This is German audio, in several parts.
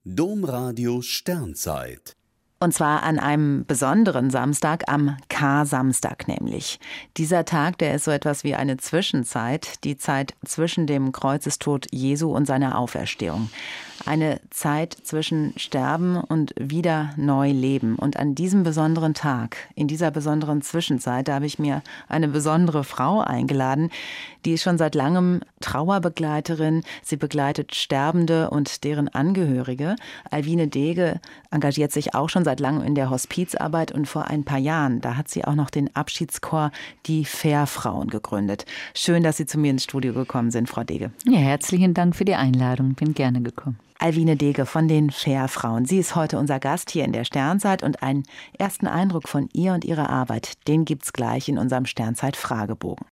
Domradio Sternzeit. Und zwar an einem besonderen Samstag, am Karsamstag nämlich. Dieser Tag, der ist so etwas wie eine Zwischenzeit, die Zeit zwischen dem Kreuzestod Jesu und seiner Auferstehung. Eine Zeit zwischen Sterben und wieder neu leben. Und an diesem besonderen Tag, in dieser besonderen Zwischenzeit, da habe ich mir eine besondere Frau eingeladen, die ist schon seit langem Trauerbegleiterin. Sie begleitet Sterbende und deren Angehörige. Alwine Dege engagiert sich auch schon seit langem in der Hospizarbeit und vor ein paar Jahren, da hat sie auch noch den Abschiedschor Die Fährfrauen gegründet. Schön, dass Sie zu mir ins Studio gekommen sind, Frau Dege. Ja, herzlichen Dank für die Einladung. Bin gerne gekommen. Alwine Dege von den Fährfrauen. Sie ist heute unser Gast hier in der Sternzeit und einen ersten Eindruck von ihr und ihrer Arbeit, den gibt's gleich in unserem Sternzeit-Fragebogen.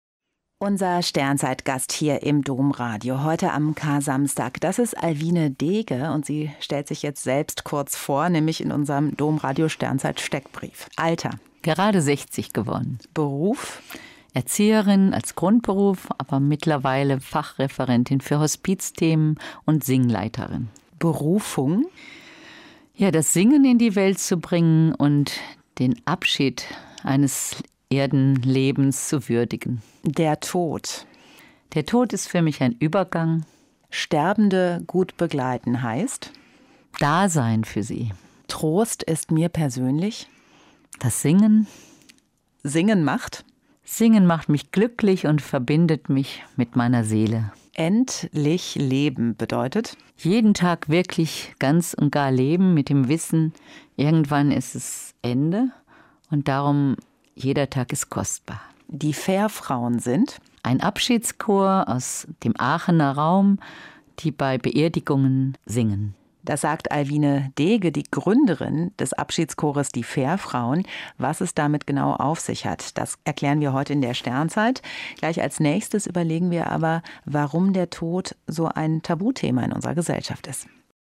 Unser Sternzeitgast hier im Domradio, heute am Karsamstag, das ist Alwine Dege und sie stellt sich jetzt selbst kurz vor, nämlich in unserem Domradio Sternzeit-Steckbrief. Alter? Gerade 60 geworden. Beruf? Erzieherin als Grundberuf, aber mittlerweile Fachreferentin für Hospizthemen und Singleiterin. Berufung? Ja, das Singen in die Welt zu bringen und den Abschied eines Erdenlebens zu würdigen. Der Tod. Der Tod ist für mich ein Übergang. Sterbende gut begleiten heißt? Dasein für sie. Trost ist mir persönlich? Das Singen. Singen macht? Singen macht mich glücklich und verbindet mich mit meiner Seele. Endlich leben bedeutet? Jeden Tag wirklich ganz und gar leben mit dem Wissen, irgendwann ist es Ende und darum, jeder Tag ist kostbar. Die Fährfrauen sind? Ein Abschiedschor aus dem Aachener Raum, die bei Beerdigungen singen. Das sagt Alwine Dege, die Gründerin des Abschiedschores Die Fährfrauen. Was es damit genau auf sich hat, das erklären wir heute in der Sternzeit. Gleich als nächstes überlegen wir aber, warum der Tod so ein Tabuthema in unserer Gesellschaft ist.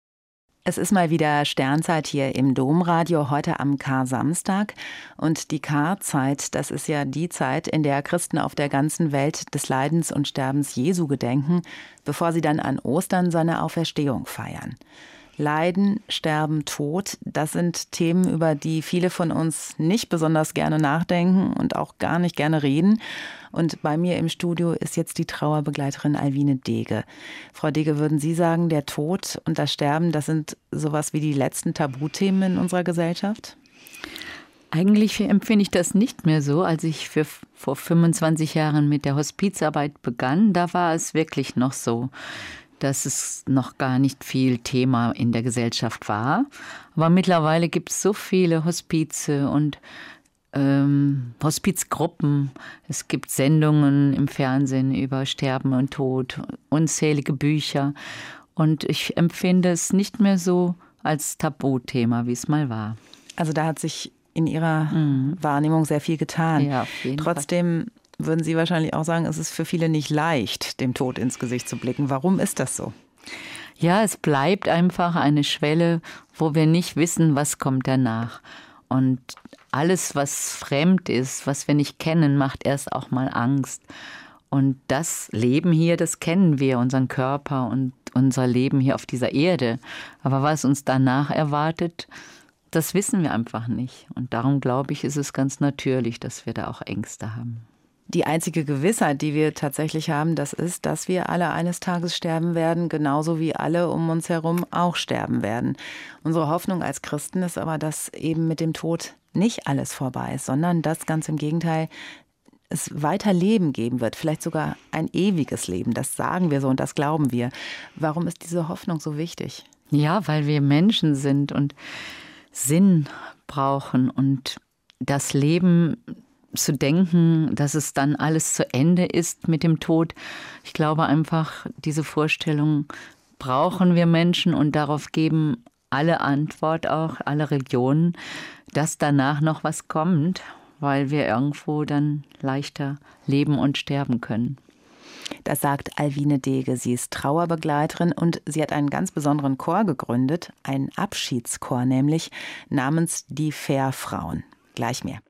Es ist mal wieder Sternzeit hier im Domradio, heute am Karsamstag. Und die Karzeit, das ist ja die Zeit, in der Christen auf der ganzen Welt des Leidens und Sterbens Jesu gedenken, bevor sie dann an Ostern seine Auferstehung feiern. Leiden, Sterben, Tod, das sind Themen, über die viele von uns nicht besonders gerne nachdenken und auch gar nicht gerne reden. Und bei mir im Studio ist jetzt die Trauerbegleiterin Alwine Dege. Frau Dege, würden Sie sagen, der Tod und das Sterben, das sind sowas wie die letzten Tabuthemen in unserer Gesellschaft? Eigentlich empfinde ich das nicht mehr so. Als ich vor 25 Jahren mit der Hospizarbeit begann, da war es wirklich noch so, dass es noch gar nicht viel Thema in der Gesellschaft war. Aber mittlerweile gibt es so viele Hospize und Hospizgruppen. Es gibt Sendungen im Fernsehen über Sterben und Tod, unzählige Bücher. Und ich empfinde es nicht mehr so als Tabuthema, wie es mal war. Also da hat sich in Ihrer Wahrnehmung sehr viel getan. Ja, auf jeden Trotzdem würden Sie wahrscheinlich auch sagen, es ist für viele nicht leicht, dem Tod ins Gesicht zu blicken. Warum ist das so? Ja, es bleibt einfach eine Schwelle, wo wir nicht wissen, was kommt danach. Und alles, was fremd ist, was wir nicht kennen, macht erst auch mal Angst. Und das Leben hier, das kennen wir, unseren Körper und unser Leben hier auf dieser Erde. Aber was uns danach erwartet, das wissen wir einfach nicht. Und darum glaube ich, ist es ganz natürlich, dass wir da auch Ängste haben. Die einzige Gewissheit, die wir tatsächlich haben, das ist, dass wir alle eines Tages sterben werden, genauso wie alle um uns herum auch sterben werden. Unsere Hoffnung als Christen ist aber, dass eben mit dem Tod nicht alles vorbei ist, sondern dass ganz im Gegenteil es weiter Leben geben wird, vielleicht sogar ein ewiges Leben. Das sagen wir so und das glauben wir. Warum ist diese Hoffnung so wichtig? Ja, weil wir Menschen sind und Sinn brauchen und das Leben zu denken, dass es dann alles zu Ende ist mit dem Tod. Ich glaube einfach, diese Vorstellung brauchen wir Menschen und darauf geben alle Antwort auch, alle Religionen, dass danach noch was kommt, weil wir irgendwo dann leichter leben und sterben können. Das sagt Alwine Dege. Sie ist Trauerbegleiterin und sie hat einen ganz besonderen Chor gegründet, einen Abschiedschor nämlich, namens Die Fährfrauen. Gleich mehr.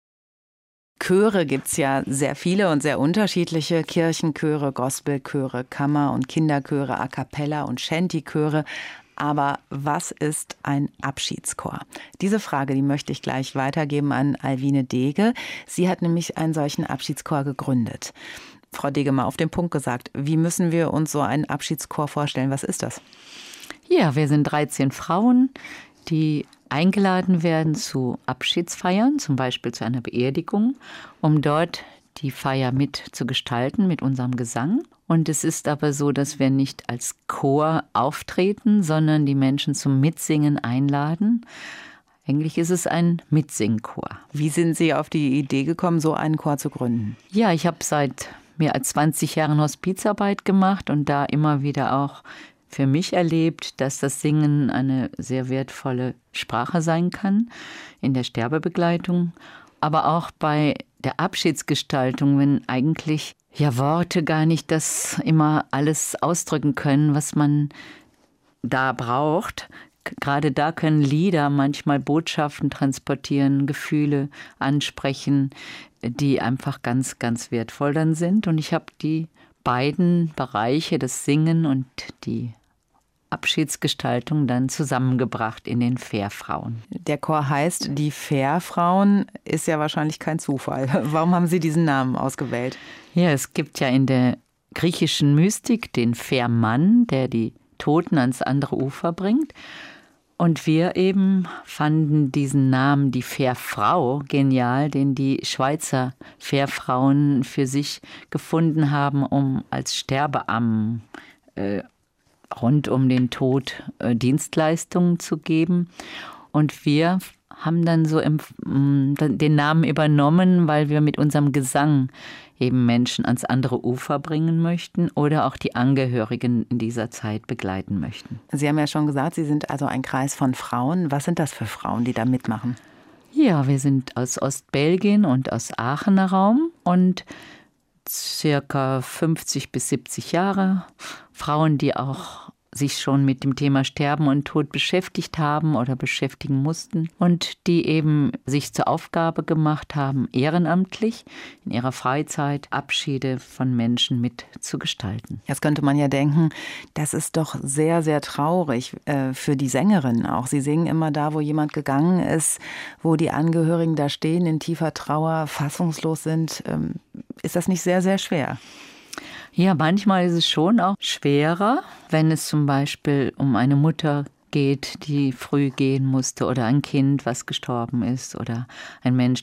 Chöre gibt's ja sehr viele und sehr unterschiedliche. Kirchenchöre, Gospelchöre, Kammer- und Kinderchöre, A cappella und Shantychöre. Aber was ist ein Abschiedschor? Diese Frage, die möchte ich gleich weitergeben an Alwine Dege. Sie hat nämlich einen solchen Abschiedschor gegründet. Frau Dege, mal auf den Punkt gesagt, wie müssen wir uns so einen Abschiedschor vorstellen? Was ist das? Ja, wir sind 13 Frauen, die eingeladen werden zu Abschiedsfeiern, zum Beispiel zu einer Beerdigung, um dort die Feier mit zu gestalten mit unserem Gesang. Und es ist aber so, dass wir nicht als Chor auftreten, sondern die Menschen zum Mitsingen einladen. Eigentlich ist es ein Mitsingchor. Wie sind Sie auf die Idee gekommen, so einen Chor zu gründen? Ja, ich habe seit mehr als 20 Jahren Hospizarbeit gemacht und da immer wieder auch für mich erlebt, dass das Singen eine sehr wertvolle Sprache sein kann in der Sterbebegleitung, aber auch bei der Abschiedsgestaltung, wenn eigentlich Worte gar nicht das immer alles ausdrücken können, was man da braucht. Gerade da können Lieder manchmal Botschaften transportieren, Gefühle ansprechen, die einfach ganz, ganz wertvoll dann sind. Und ich habe die beiden Bereiche, das Singen und die Abschiedsgestaltung, dann zusammengebracht in den Fährfrauen. Der Chor heißt Die Fährfrauen, ist ja wahrscheinlich kein Zufall. Warum haben Sie diesen Namen ausgewählt? Ja, es gibt ja in der griechischen Mystik den Fährmann, der die Toten ans andere Ufer bringt. Und wir eben fanden diesen Namen, die Fährfrau, genial, den die Schweizer Fährfrauen für sich gefunden haben, um als Sterbeammen rund um den Tod Dienstleistungen zu geben. Und wir haben dann so den Namen übernommen, weil wir mit unserem Gesang eben Menschen ans andere Ufer bringen möchten oder auch die Angehörigen in dieser Zeit begleiten möchten. Sie haben ja schon gesagt, Sie sind also ein Kreis von Frauen. Was sind das für Frauen, die da mitmachen? Ja, wir sind aus Ostbelgien und aus Aachener Raum und circa 50 bis 70 Jahre. Frauen, die auch sich schon mit dem Thema Sterben und Tod beschäftigt haben oder beschäftigen mussten und die eben sich zur Aufgabe gemacht haben, ehrenamtlich in ihrer Freizeit Abschiede von Menschen mit zu gestalten. Jetzt könnte man ja denken, das ist doch sehr, sehr traurig für die Sängerinnen auch. Sie singen immer da, wo jemand gegangen ist, wo die Angehörigen da stehen, in tiefer Trauer, fassungslos sind. Ist das nicht sehr, sehr schwer? Ja, manchmal ist es schon auch schwerer, wenn es zum Beispiel um eine Mutter geht, die früh gehen musste oder ein Kind, was gestorben ist oder ein Mensch,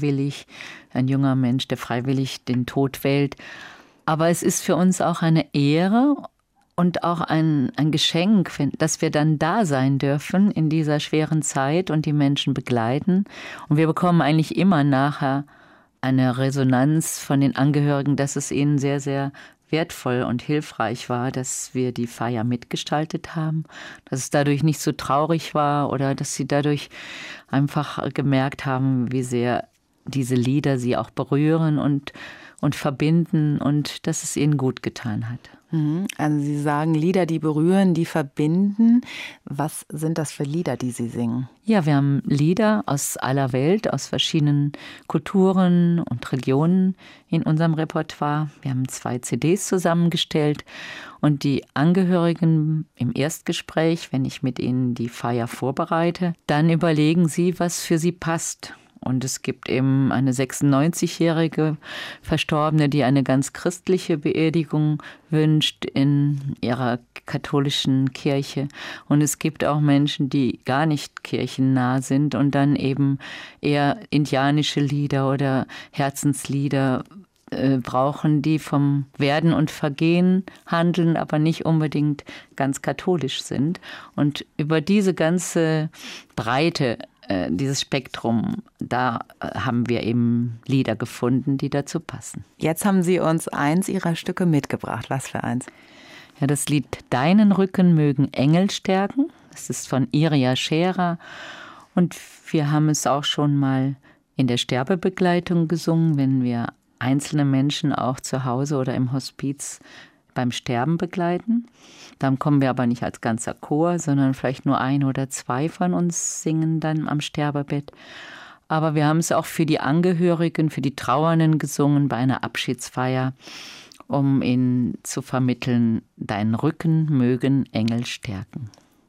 ein junger Mensch, der freiwillig den Tod wählt. Aber es ist für uns auch eine Ehre und auch ein Geschenk, dass wir dann da sein dürfen in dieser schweren Zeit und die Menschen begleiten. Und wir bekommen eigentlich immer nachher eine Resonanz von den Angehörigen, dass es ihnen sehr, sehr wertvoll und hilfreich war, dass wir die Feier mitgestaltet haben, dass es dadurch nicht so traurig war oder dass sie dadurch einfach gemerkt haben, wie sehr diese Lieder sie auch berühren und verbinden und dass es ihnen gut getan hat. Also Sie sagen Lieder, die berühren, die verbinden. Was sind das für Lieder, die Sie singen? Ja, wir haben Lieder aus aller Welt, aus verschiedenen Kulturen und Religionen in unserem Repertoire. Wir haben 2 CDs zusammengestellt und die Angehörigen im Erstgespräch, wenn ich mit ihnen die Feier vorbereite, dann überlegen sie, was für sie passt. Und es gibt eben eine 96-jährige Verstorbene, die eine ganz christliche Beerdigung wünscht in ihrer katholischen Kirche. Und es gibt auch Menschen, die gar nicht kirchennah sind und dann eben eher indianische Lieder oder Herzenslieder brauchen, die vom Werden und Vergehen handeln, aber nicht unbedingt ganz katholisch sind. Und über diese ganze Breite, dieses Spektrum, da haben wir eben Lieder gefunden, die dazu passen. Jetzt haben Sie uns eins Ihrer Stücke mitgebracht. Was für eins? Ja, das Lied Deinen Rücken mögen Engel stärken. Das ist von Iria Scherer. Und wir haben es auch schon mal in der Sterbebegleitung gesungen, wenn wir einzelne Menschen auch zu Hause oder im Hospiz beim Sterben begleiten. Dann kommen wir aber nicht als ganzer Chor, sondern vielleicht nur 1 oder 2 von uns singen dann am Sterbebett. Aber wir haben es auch für die Angehörigen, für die Trauernden gesungen bei einer Abschiedsfeier, um ihnen zu vermitteln, deinen Rücken mögen Engel stärken.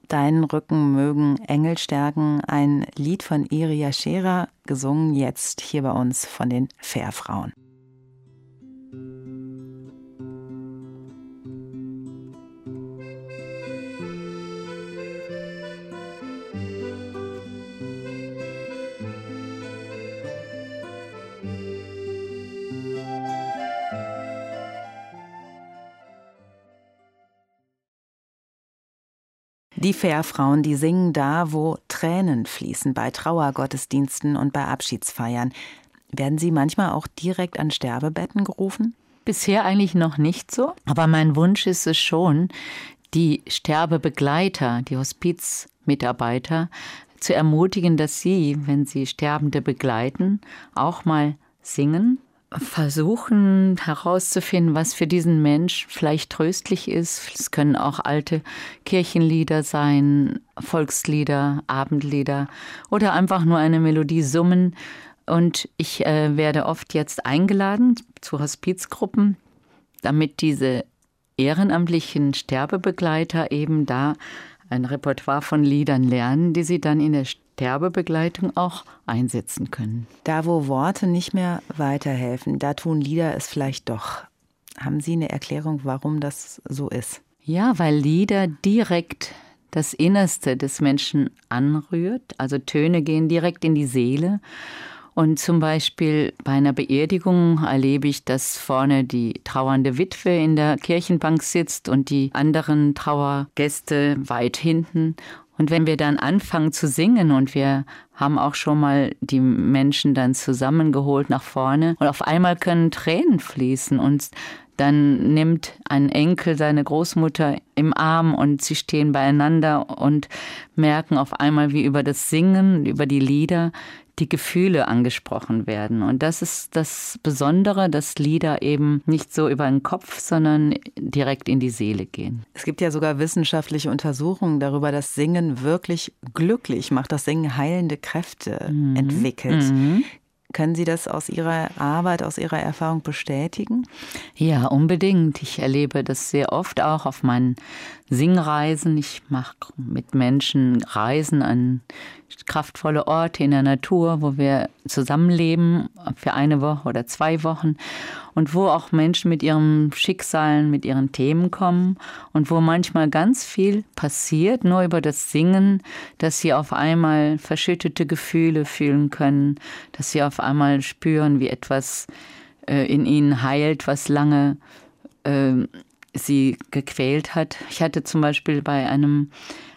Deinen Rücken mögen Engel stärken, ein Lied von Iria Scherer, gesungen jetzt hier bei uns von den Fährfrauen. Die Fährfrauen, die singen da, wo Tränen fließen, bei Trauergottesdiensten und bei Abschiedsfeiern. Werden Sie manchmal auch direkt an Sterbebetten gerufen? Bisher eigentlich noch nicht so, aber mein Wunsch ist es schon, die Sterbebegleiter, die Hospizmitarbeiter zu ermutigen, dass sie, wenn sie Sterbende begleiten, auch mal singen. Versuchen herauszufinden, was für diesen Mensch vielleicht tröstlich ist. Es können auch alte Kirchenlieder sein, Volkslieder, Abendlieder oder einfach nur eine Melodie summen. Und ich werde oft jetzt eingeladen zu Hospizgruppen, damit diese ehrenamtlichen Sterbebegleiter eben da ein Repertoire von Liedern lernen, die sie dann in der Sterbebegleitung auch einsetzen können. Da, wo Worte nicht mehr weiterhelfen, da tun Lieder es vielleicht doch. Haben Sie eine Erklärung, warum das so ist? Ja, weil Lieder direkt das Innerste des Menschen anrührt. Also Töne gehen direkt in die Seele. Und zum Beispiel bei einer Beerdigung erlebe ich, dass vorne die trauernde Witwe in der Kirchenbank sitzt und die anderen Trauergäste weit hinten. Und wenn wir dann anfangen zu singen und wir haben auch schon mal die Menschen dann zusammengeholt nach vorne und auf einmal können Tränen fließen und dann nimmt ein Enkel seine Großmutter im Arm und sie stehen beieinander und merken auf einmal, wie über das Singen, über die Lieder die Gefühle angesprochen werden. Und das ist das Besondere, dass Lieder eben nicht so über den Kopf, sondern direkt in die Seele gehen. Es gibt ja sogar wissenschaftliche Untersuchungen darüber, dass Singen wirklich glücklich macht, dass Singen heilende Kräfte entwickelt. Können Sie das aus Ihrer Arbeit, aus Ihrer Erfahrung bestätigen? Ja, unbedingt. Ich erlebe das sehr oft auch auf meinen Singreisen. Ich mache mit Menschen Reisen an kraftvolle Orte in der Natur, wo wir zusammenleben für eine Woche oder 2 Wochen und wo auch Menschen mit ihren Schicksalen, mit ihren Themen kommen und wo manchmal ganz viel passiert, nur über das Singen, dass sie auf einmal verschüttete Gefühle fühlen können, dass sie auf einmal spüren, wie etwas in ihnen heilt, was lange sie gequält hat. Ich hatte zum Beispiel bei einem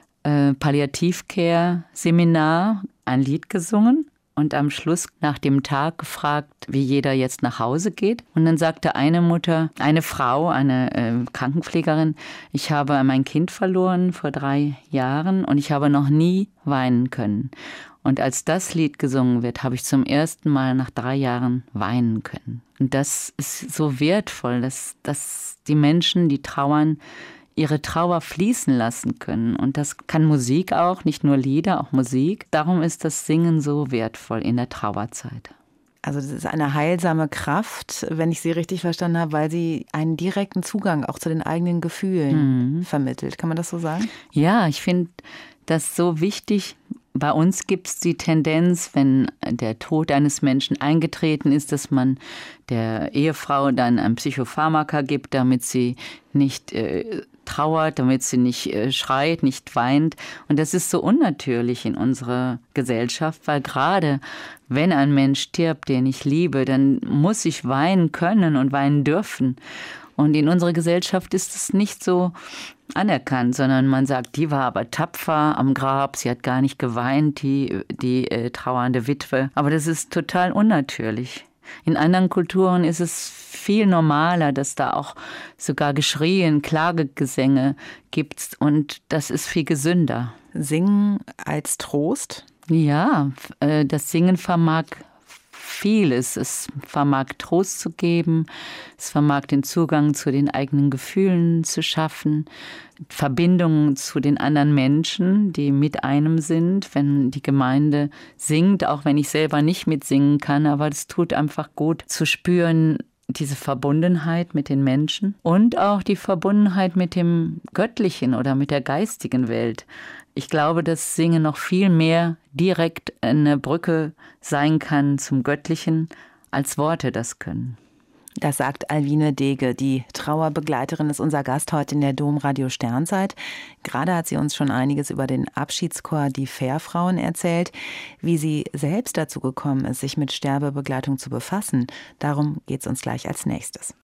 Palliativcare-Seminar ein Lied gesungen und am Schluss nach dem Tag gefragt, wie jeder jetzt nach Hause geht. Und dann sagte eine Mutter, eine Frau, eine Krankenpflegerin, ich habe mein Kind verloren vor 3 Jahren und ich habe noch nie weinen können. Und als das Lied gesungen wird, habe ich zum ersten Mal nach 3 Jahren weinen können. Und das ist so wertvoll, dass die Menschen, die trauern, ihre Trauer fließen lassen können. Und das kann Musik auch, nicht nur Lieder, auch Musik. Darum ist das Singen so wertvoll in der Trauerzeit. Also das ist eine heilsame Kraft, wenn ich Sie richtig verstanden habe, weil sie einen direkten Zugang auch zu den eigenen Gefühlen vermittelt. Kann man das so sagen? Ja, ich finde das so wichtig. Bei uns gibt es die Tendenz, wenn der Tod eines Menschen eingetreten ist, dass man der Ehefrau dann ein Psychopharmaka gibt, damit sie nicht trauert, damit sie nicht schreit, nicht weint. Und das ist so unnatürlich in unserer Gesellschaft, weil gerade wenn ein Mensch stirbt, den ich liebe, dann muss ich weinen können und weinen dürfen. Und in unserer Gesellschaft ist es nicht so anerkannt, sondern man sagt, die war aber tapfer am Grab, sie hat gar nicht geweint, die trauernde Witwe. Aber das ist total unnatürlich. In anderen Kulturen ist es viel normaler, dass da auch sogar Geschrien, Klagegesänge gibt und das ist viel gesünder. Singen als Trost? Ja, das Singen vermag vieles. Es vermag Trost zu geben, es vermag den Zugang zu den eigenen Gefühlen zu schaffen, Verbindungen zu den anderen Menschen, die mit einem sind, wenn die Gemeinde singt, auch wenn ich selber nicht mitsingen kann, aber es tut einfach gut zu spüren, diese Verbundenheit mit den Menschen und auch die Verbundenheit mit dem Göttlichen oder mit der geistigen Welt. Ich glaube, dass Singen noch viel mehr direkt eine Brücke sein kann zum Göttlichen, als Worte das können. Das sagt Alwine Dege, die Trauerbegleiterin, ist unser Gast heute in der Domradio Sternzeit. Gerade hat sie uns schon einiges über den Abschiedschor Die Fährfrauen erzählt. Wie sie selbst dazu gekommen ist, sich mit Sterbebegleitung zu befassen, darum geht es uns gleich als nächstes.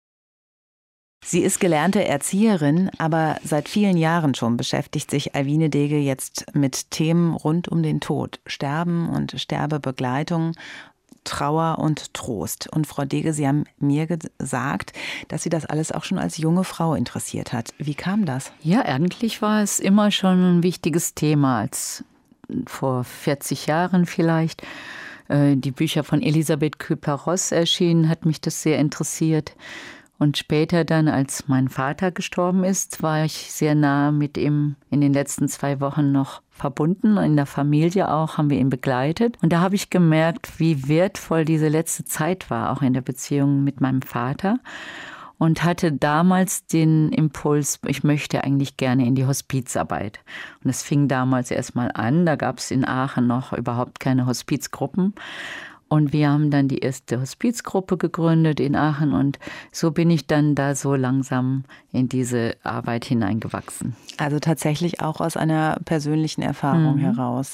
Sie ist gelernte Erzieherin, aber seit vielen Jahren schon beschäftigt sich Alwine Dege jetzt mit Themen rund um den Tod, Sterben und Sterbebegleitung, Trauer und Trost. Und Frau Dege, Sie haben mir gesagt, dass Sie das alles auch schon als junge Frau interessiert hat. Wie kam das? Ja, eigentlich war es immer schon ein wichtiges Thema, als vor 40 Jahren vielleicht die Bücher von Elisabeth Kübler-Ross erschienen, hat mich das sehr interessiert. Und später dann, als mein Vater gestorben ist, war ich sehr nah mit ihm in den letzten 2 Wochen noch verbunden. In der Familie auch haben wir ihn begleitet. Und da habe ich gemerkt, wie wertvoll diese letzte Zeit war, auch in der Beziehung mit meinem Vater. Und hatte damals den Impuls, ich möchte eigentlich gerne in die Hospizarbeit. Und es fing damals erstmal an, da gab es in Aachen noch überhaupt keine Hospizgruppen. Und wir haben dann die erste Hospizgruppe gegründet in Aachen und so bin ich dann da so langsam in diese Arbeit hineingewachsen. Also tatsächlich auch aus einer persönlichen Erfahrung heraus,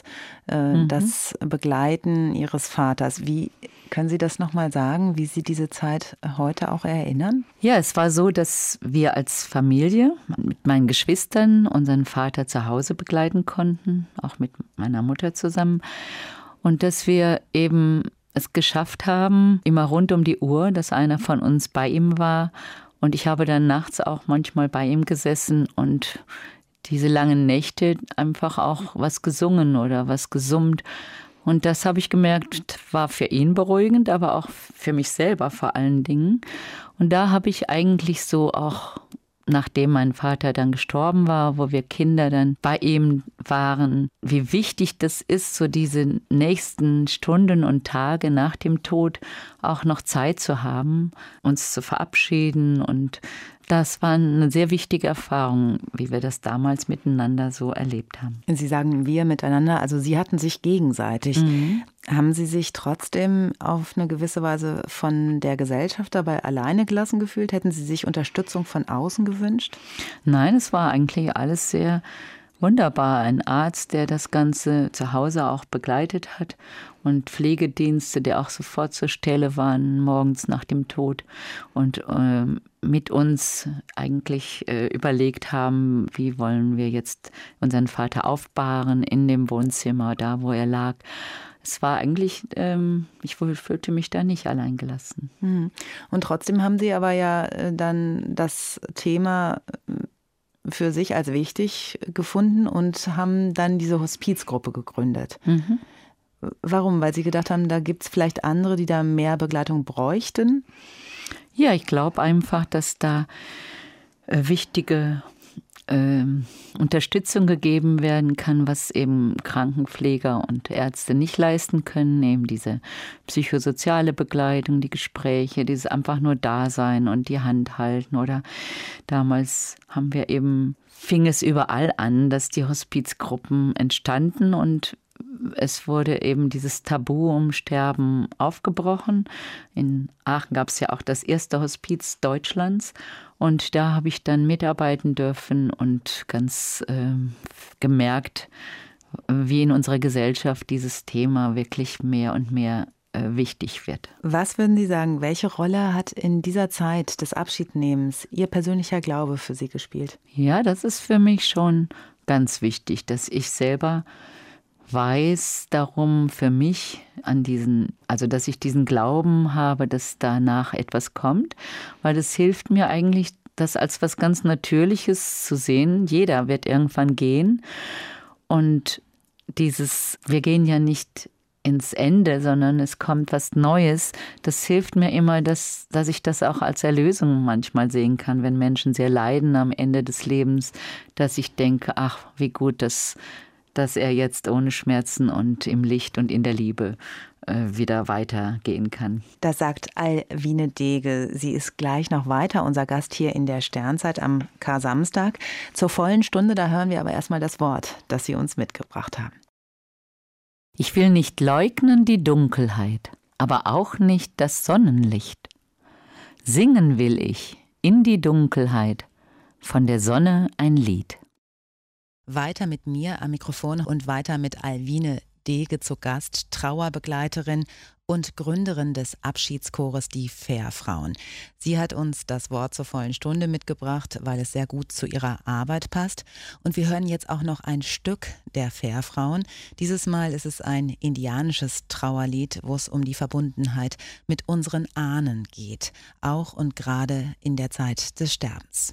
das Begleiten Ihres Vaters. Wie können Sie das nochmal sagen, wie Sie diese Zeit heute auch erinnern? Ja, es war so, dass wir als Familie mit meinen Geschwistern unseren Vater zu Hause begleiten konnten, auch mit meiner Mutter zusammen. Und dass wir eben es geschafft haben, immer rund um die Uhr, dass einer von uns bei ihm war. Und ich habe dann nachts auch manchmal bei ihm gesessen und diese langen Nächte einfach auch was gesungen oder was gesummt. Und das habe ich gemerkt, war für ihn beruhigend, aber auch für mich selber vor allen Dingen. Und da habe ich eigentlich so auch, nachdem mein Vater dann gestorben war, wo wir Kinder dann bei ihm waren, wie wichtig das ist, so diese nächsten Stunden und Tage nach dem Tod auch noch Zeit zu haben, uns zu verabschieden. Und das war eine sehr wichtige Erfahrung, wie wir das damals miteinander so erlebt haben. Sie sagen wir miteinander, also Sie hatten sich gegenseitig. Haben Sie sich trotzdem auf eine gewisse Weise von der Gesellschaft dabei alleine gelassen gefühlt? Hätten Sie sich Unterstützung von außen gewünscht? Nein, es war eigentlich alles sehr wunderbar. Ein Arzt, der das Ganze zu Hause auch begleitet hat und Pflegedienste, die auch sofort zur Stelle waren, morgens nach dem Tod und mit uns eigentlich überlegt haben, wie wollen wir jetzt unseren Vater aufbahren in dem Wohnzimmer, da wo er lag. Es war eigentlich, ich fühlte mich da nicht allein gelassen. Und trotzdem haben Sie aber ja dann das Thema für sich als wichtig gefunden und haben dann diese Hospizgruppe gegründet. Warum? Weil Sie gedacht haben, da gibt es vielleicht andere, die da mehr Begleitung bräuchten? Ja, ich glaube einfach, dass da wichtige Unterstützung gegeben werden kann, was eben Krankenpfleger und Ärzte nicht leisten können, eben diese psychosoziale Begleitung, die Gespräche, dieses einfach nur Dasein und die Hand halten. Oder damals fing es überall an, dass die Hospizgruppen entstanden und es wurde eben dieses Tabu um Sterben aufgebrochen. In Aachen gab es ja auch das erste Hospiz Deutschlands. Und da habe ich dann mitarbeiten dürfen und ganz gemerkt, wie in unserer Gesellschaft dieses Thema wirklich mehr und mehr wichtig wird. Was würden Sie sagen, welche Rolle hat in dieser Zeit des Abschiednehmens Ihr persönlicher Glaube für Sie gespielt? Ja, das ist für mich schon ganz wichtig, dass ich selber weiß darum für mich dass ich diesen Glauben habe, dass danach etwas kommt, weil das hilft mir eigentlich, das als was ganz Natürliches zu sehen. Jeder wird irgendwann gehen und wir gehen ja nicht ins Ende, sondern es kommt was Neues. Das hilft mir immer, dass ich das auch als Erlösung manchmal sehen kann, wenn Menschen sehr leiden am Ende des Lebens, dass ich denke, ach, wie gut, dass er jetzt ohne Schmerzen und im Licht und in der Liebe wieder weitergehen kann. Das sagt Alwine Dege. Sie ist gleich noch weiter unser Gast hier in der Sternzeit am Kar-Samstag. Zur vollen Stunde, da hören wir aber erstmal das Wort, das Sie uns mitgebracht haben. Ich will nicht leugnen die Dunkelheit, aber auch nicht das Sonnenlicht. Singen will ich in die Dunkelheit von der Sonne ein Lied. Weiter mit mir am Mikrofon und weiter mit Alwine Dege zu Gast, Trauerbegleiterin und Gründerin des Abschiedschores Die Fährfrauen. Sie hat uns das Wort zur vollen Stunde mitgebracht, weil es sehr gut zu ihrer Arbeit passt. Und wir hören jetzt auch noch ein Stück der Fährfrauen. Dieses Mal ist es ein indianisches Trauerlied, wo es um die Verbundenheit mit unseren Ahnen geht, auch und gerade in der Zeit des Sterbens.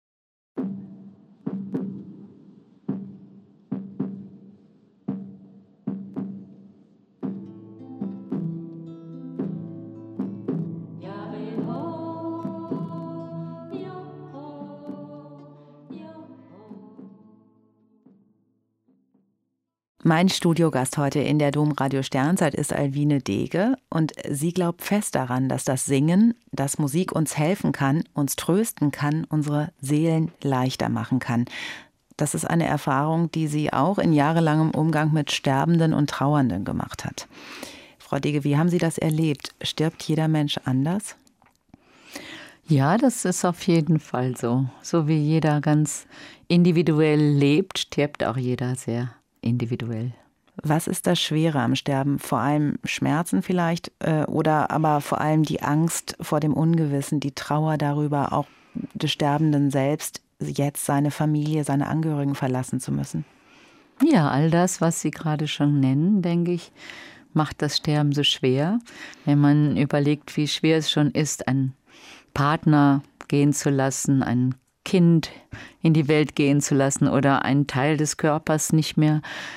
Mein Studiogast heute in der Domradio Sternzeit ist Alwine Dege und sie glaubt fest daran, dass das Singen, dass Musik uns helfen kann, uns trösten kann, unsere Seelen leichter machen kann. Das ist eine Erfahrung, die sie auch in jahrelangem Umgang mit Sterbenden und Trauernden gemacht hat. Frau Dege, wie haben Sie das erlebt? Stirbt jeder Mensch anders? Ja, das ist auf jeden Fall so. So wie jeder ganz individuell lebt, stirbt auch jeder sehr individuell. Was ist das Schwere am Sterben? Vor allem Schmerzen vielleicht oder aber vor allem die Angst vor dem Ungewissen, die Trauer darüber, auch des Sterbenden selbst jetzt seine Familie, seine Angehörigen verlassen zu müssen? Ja, all das, was Sie gerade schon nennen, denke ich, macht das Sterben so schwer. Wenn man überlegt, wie schwer es schon ist, einen Partner gehen zu lassen, ein Kind in die Welt gehen zu lassen oder einen Teil des Körpers nicht mehr,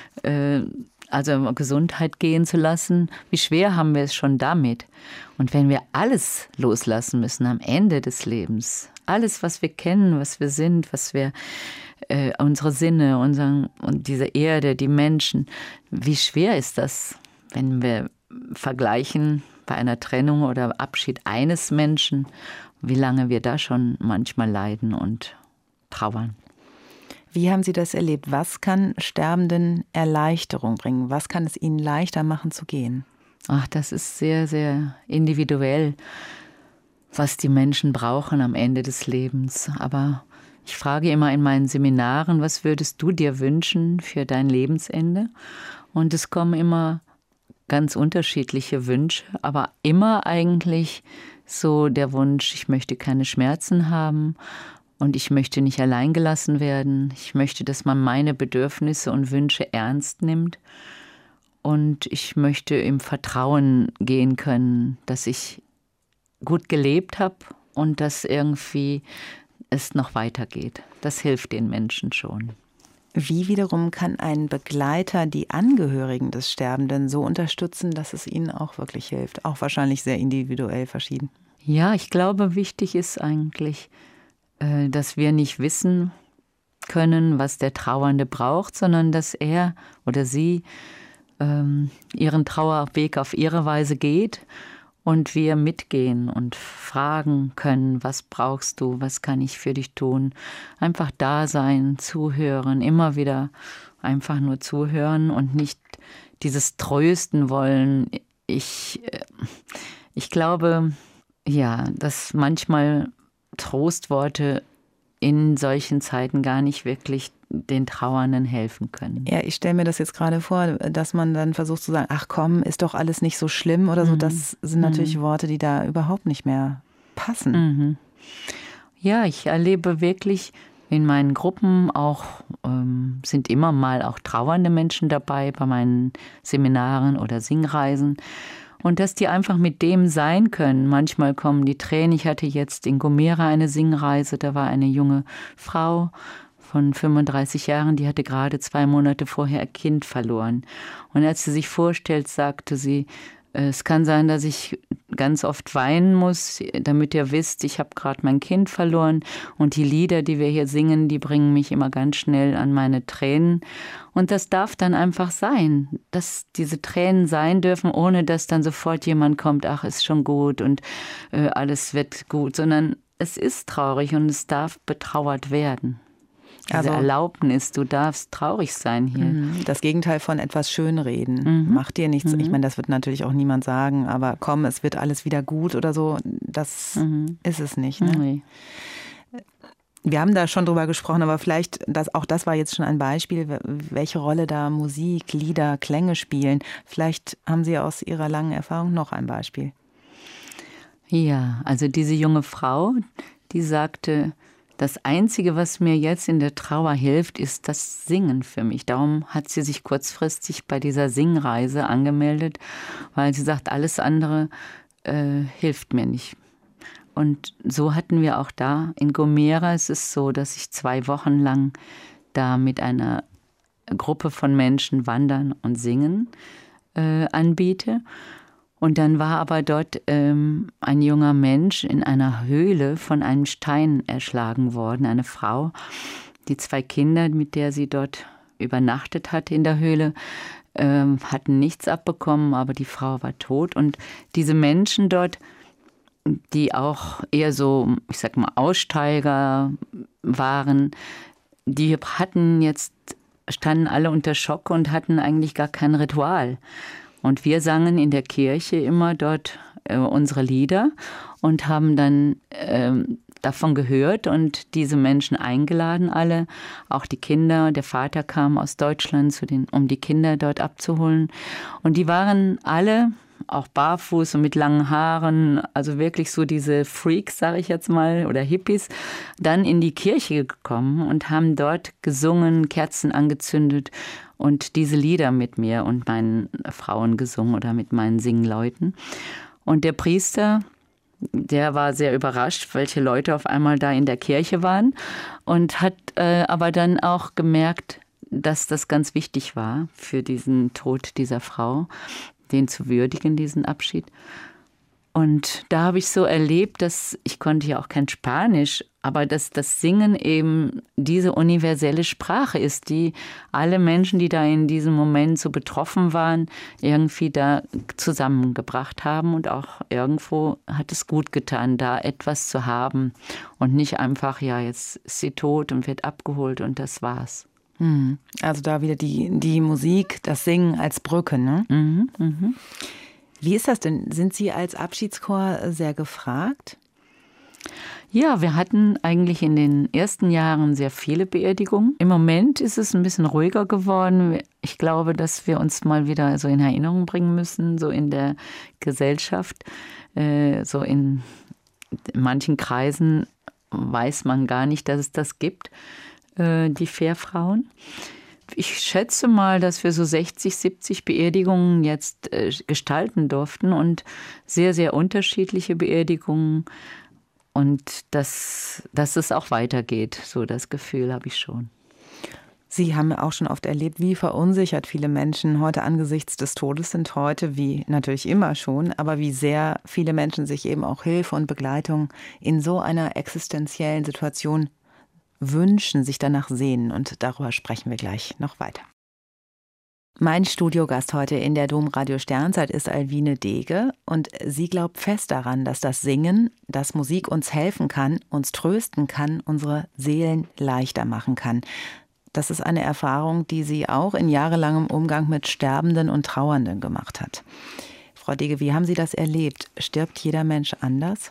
also Gesundheit gehen zu lassen. Wie schwer haben wir es schon damit? Und wenn wir alles loslassen müssen am Ende des Lebens, alles, was wir kennen, was wir sind, was wir, unsere Sinne, und diese Erde, die Menschen, wie schwer ist das, wenn wir vergleichen bei einer Trennung oder Abschied eines Menschen, wie lange wir da schon manchmal leiden und trauern. Wie haben Sie das erlebt? Was kann Sterbenden Erleichterung bringen? Was kann es ihnen leichter machen zu gehen? Ach, das ist sehr, sehr individuell, was die Menschen brauchen am Ende des Lebens. Aber ich frage immer in meinen Seminaren, was würdest du dir wünschen für dein Lebensende? Und es kommen immer ganz unterschiedliche Wünsche, aber immer eigentlich so der Wunsch, ich möchte keine Schmerzen haben und ich möchte nicht allein gelassen werden. Ich möchte, dass man meine Bedürfnisse und Wünsche ernst nimmt und ich möchte im Vertrauen gehen können, dass ich gut gelebt habe und dass irgendwie es noch weitergeht. Das hilft den Menschen schon. Wie wiederum kann ein Begleiter die Angehörigen des Sterbenden so unterstützen, dass es ihnen auch wirklich hilft? Auch wahrscheinlich sehr individuell verschieden. Ja, ich glaube, wichtig ist eigentlich, dass wir nicht wissen können, was der Trauernde braucht, sondern dass er oder sie ihren Trauerweg auf ihre Weise geht und wir mitgehen und fragen können, was brauchst du, was kann ich für dich tun? Einfach da sein, zuhören, immer wieder einfach nur zuhören und nicht dieses Trösten wollen. Ich glaube, ja, dass manchmal Trostworte in solchen Zeiten gar nicht wirklich den Trauernden helfen können. Ja, ich stelle mir das jetzt gerade vor, dass man dann versucht zu sagen, ach komm, ist doch alles nicht so schlimm oder so. Das sind natürlich Worte, die da überhaupt nicht mehr passen. Ja, ich erlebe wirklich in meinen Gruppen auch, sind immer mal auch trauernde Menschen dabei bei meinen Seminaren oder Singreisen. Und dass die einfach mit dem sein können. Manchmal kommen die Tränen. Ich hatte jetzt in Gomera eine Singreise, da war eine junge Frau von 35 Jahren, die hatte gerade 2 Monate vorher ein Kind verloren. Und als sie sich vorstellt, sagte sie, Es kann sein, dass ich ganz oft weinen muss, damit ihr wisst, ich habe gerade mein Kind verloren. Und die Lieder, die wir hier singen, die bringen mich immer ganz schnell an meine Tränen. Und das darf dann einfach sein, dass diese Tränen sein dürfen, ohne dass dann sofort jemand kommt, ach, ist schon gut und alles wird gut, sondern es ist traurig und es darf betrauert werden. Diese Erlaubnis, du darfst traurig sein hier. Das Gegenteil von etwas Schönreden. Mach dir nichts. Ich meine, das wird natürlich auch niemand sagen, aber komm, es wird alles wieder gut oder so. Das ist es nicht. Ne? Nee. Wir haben da schon drüber gesprochen, aber vielleicht, auch das war jetzt schon ein Beispiel, welche Rolle da Musik, Lieder, Klänge spielen. Vielleicht haben Sie aus Ihrer langen Erfahrung noch ein Beispiel. Ja, also diese junge Frau, die sagte, das Einzige, was mir jetzt in der Trauer hilft, ist das Singen für mich. Darum hat sie sich kurzfristig bei dieser Singreise angemeldet, weil sie sagt, alles andere hilft mir nicht. Und so hatten wir auch da in Gomera, es ist so, dass ich 2 Wochen lang da mit einer Gruppe von Menschen wandern und singen anbiete. Und dann war aber dort ein junger Mensch in einer Höhle von einem Stein erschlagen worden, eine Frau. Die 2 Kinder, mit der sie dort übernachtet hatte in der Höhle, hatten nichts abbekommen, aber die Frau war tot. Und diese Menschen dort, die auch eher so, ich sag mal, Aussteiger waren, die standen alle unter Schock und hatten eigentlich gar kein Ritual. Und wir sangen in der Kirche immer dort unsere Lieder und haben dann davon gehört und diese Menschen eingeladen, alle, auch die Kinder. Der Vater kam aus Deutschland, um die Kinder dort abzuholen. Und die waren alle auch barfuß und mit langen Haaren, also wirklich so diese Freaks, sage ich jetzt mal, oder Hippies, dann in die Kirche gekommen und haben dort gesungen, Kerzen angezündet und diese Lieder mit mir und meinen Frauen gesungen oder mit meinen Singleuten. Und der Priester, der war sehr überrascht, welche Leute auf einmal da in der Kirche waren und hat aber dann auch gemerkt, dass das ganz wichtig war für diesen Tod dieser Frau, den zu würdigen, diesen Abschied. Und da habe ich so erlebt, dass ich konnte ja auch kein Spanisch, aber dass das Singen eben diese universelle Sprache ist, die alle Menschen, die da in diesem Moment so betroffen waren, irgendwie da zusammengebracht haben. Und auch irgendwo hat es gut getan, da etwas zu haben und nicht einfach, ja, jetzt ist sie tot und wird abgeholt und das war's. Also da wieder die Musik, das Singen als Brücke, ne? Wie ist das denn? Sind Sie als Abschiedschor sehr gefragt? Ja, wir hatten eigentlich in den ersten Jahren sehr viele Beerdigungen. Im Moment ist es ein bisschen ruhiger geworden. Ich glaube, dass wir uns mal wieder so in Erinnerung bringen müssen, so in der Gesellschaft. So in manchen Kreisen weiß man gar nicht, dass es das gibt. Die Fährfrauen. Ich schätze mal, dass wir so 60, 70 Beerdigungen jetzt gestalten durften und sehr, sehr unterschiedliche Beerdigungen und dass es auch weitergeht. So das Gefühl habe ich schon. Sie haben auch schon oft erlebt, wie verunsichert viele Menschen heute angesichts des Todes sind heute, wie natürlich immer schon, aber wie sehr viele Menschen sich eben auch Hilfe und Begleitung in so einer existenziellen Situation wünschen, sich danach sehnen. Und darüber sprechen wir gleich noch weiter. Mein Studiogast heute in der Domradio Sternzeit ist Alwine Dege und sie glaubt fest daran, dass das Singen, dass Musik uns helfen kann, uns trösten kann, unsere Seelen leichter machen kann. Das ist eine Erfahrung, die sie auch in jahrelangem Umgang mit Sterbenden und Trauernden gemacht hat. Frau Dege, wie haben Sie das erlebt? Stirbt jeder Mensch anders?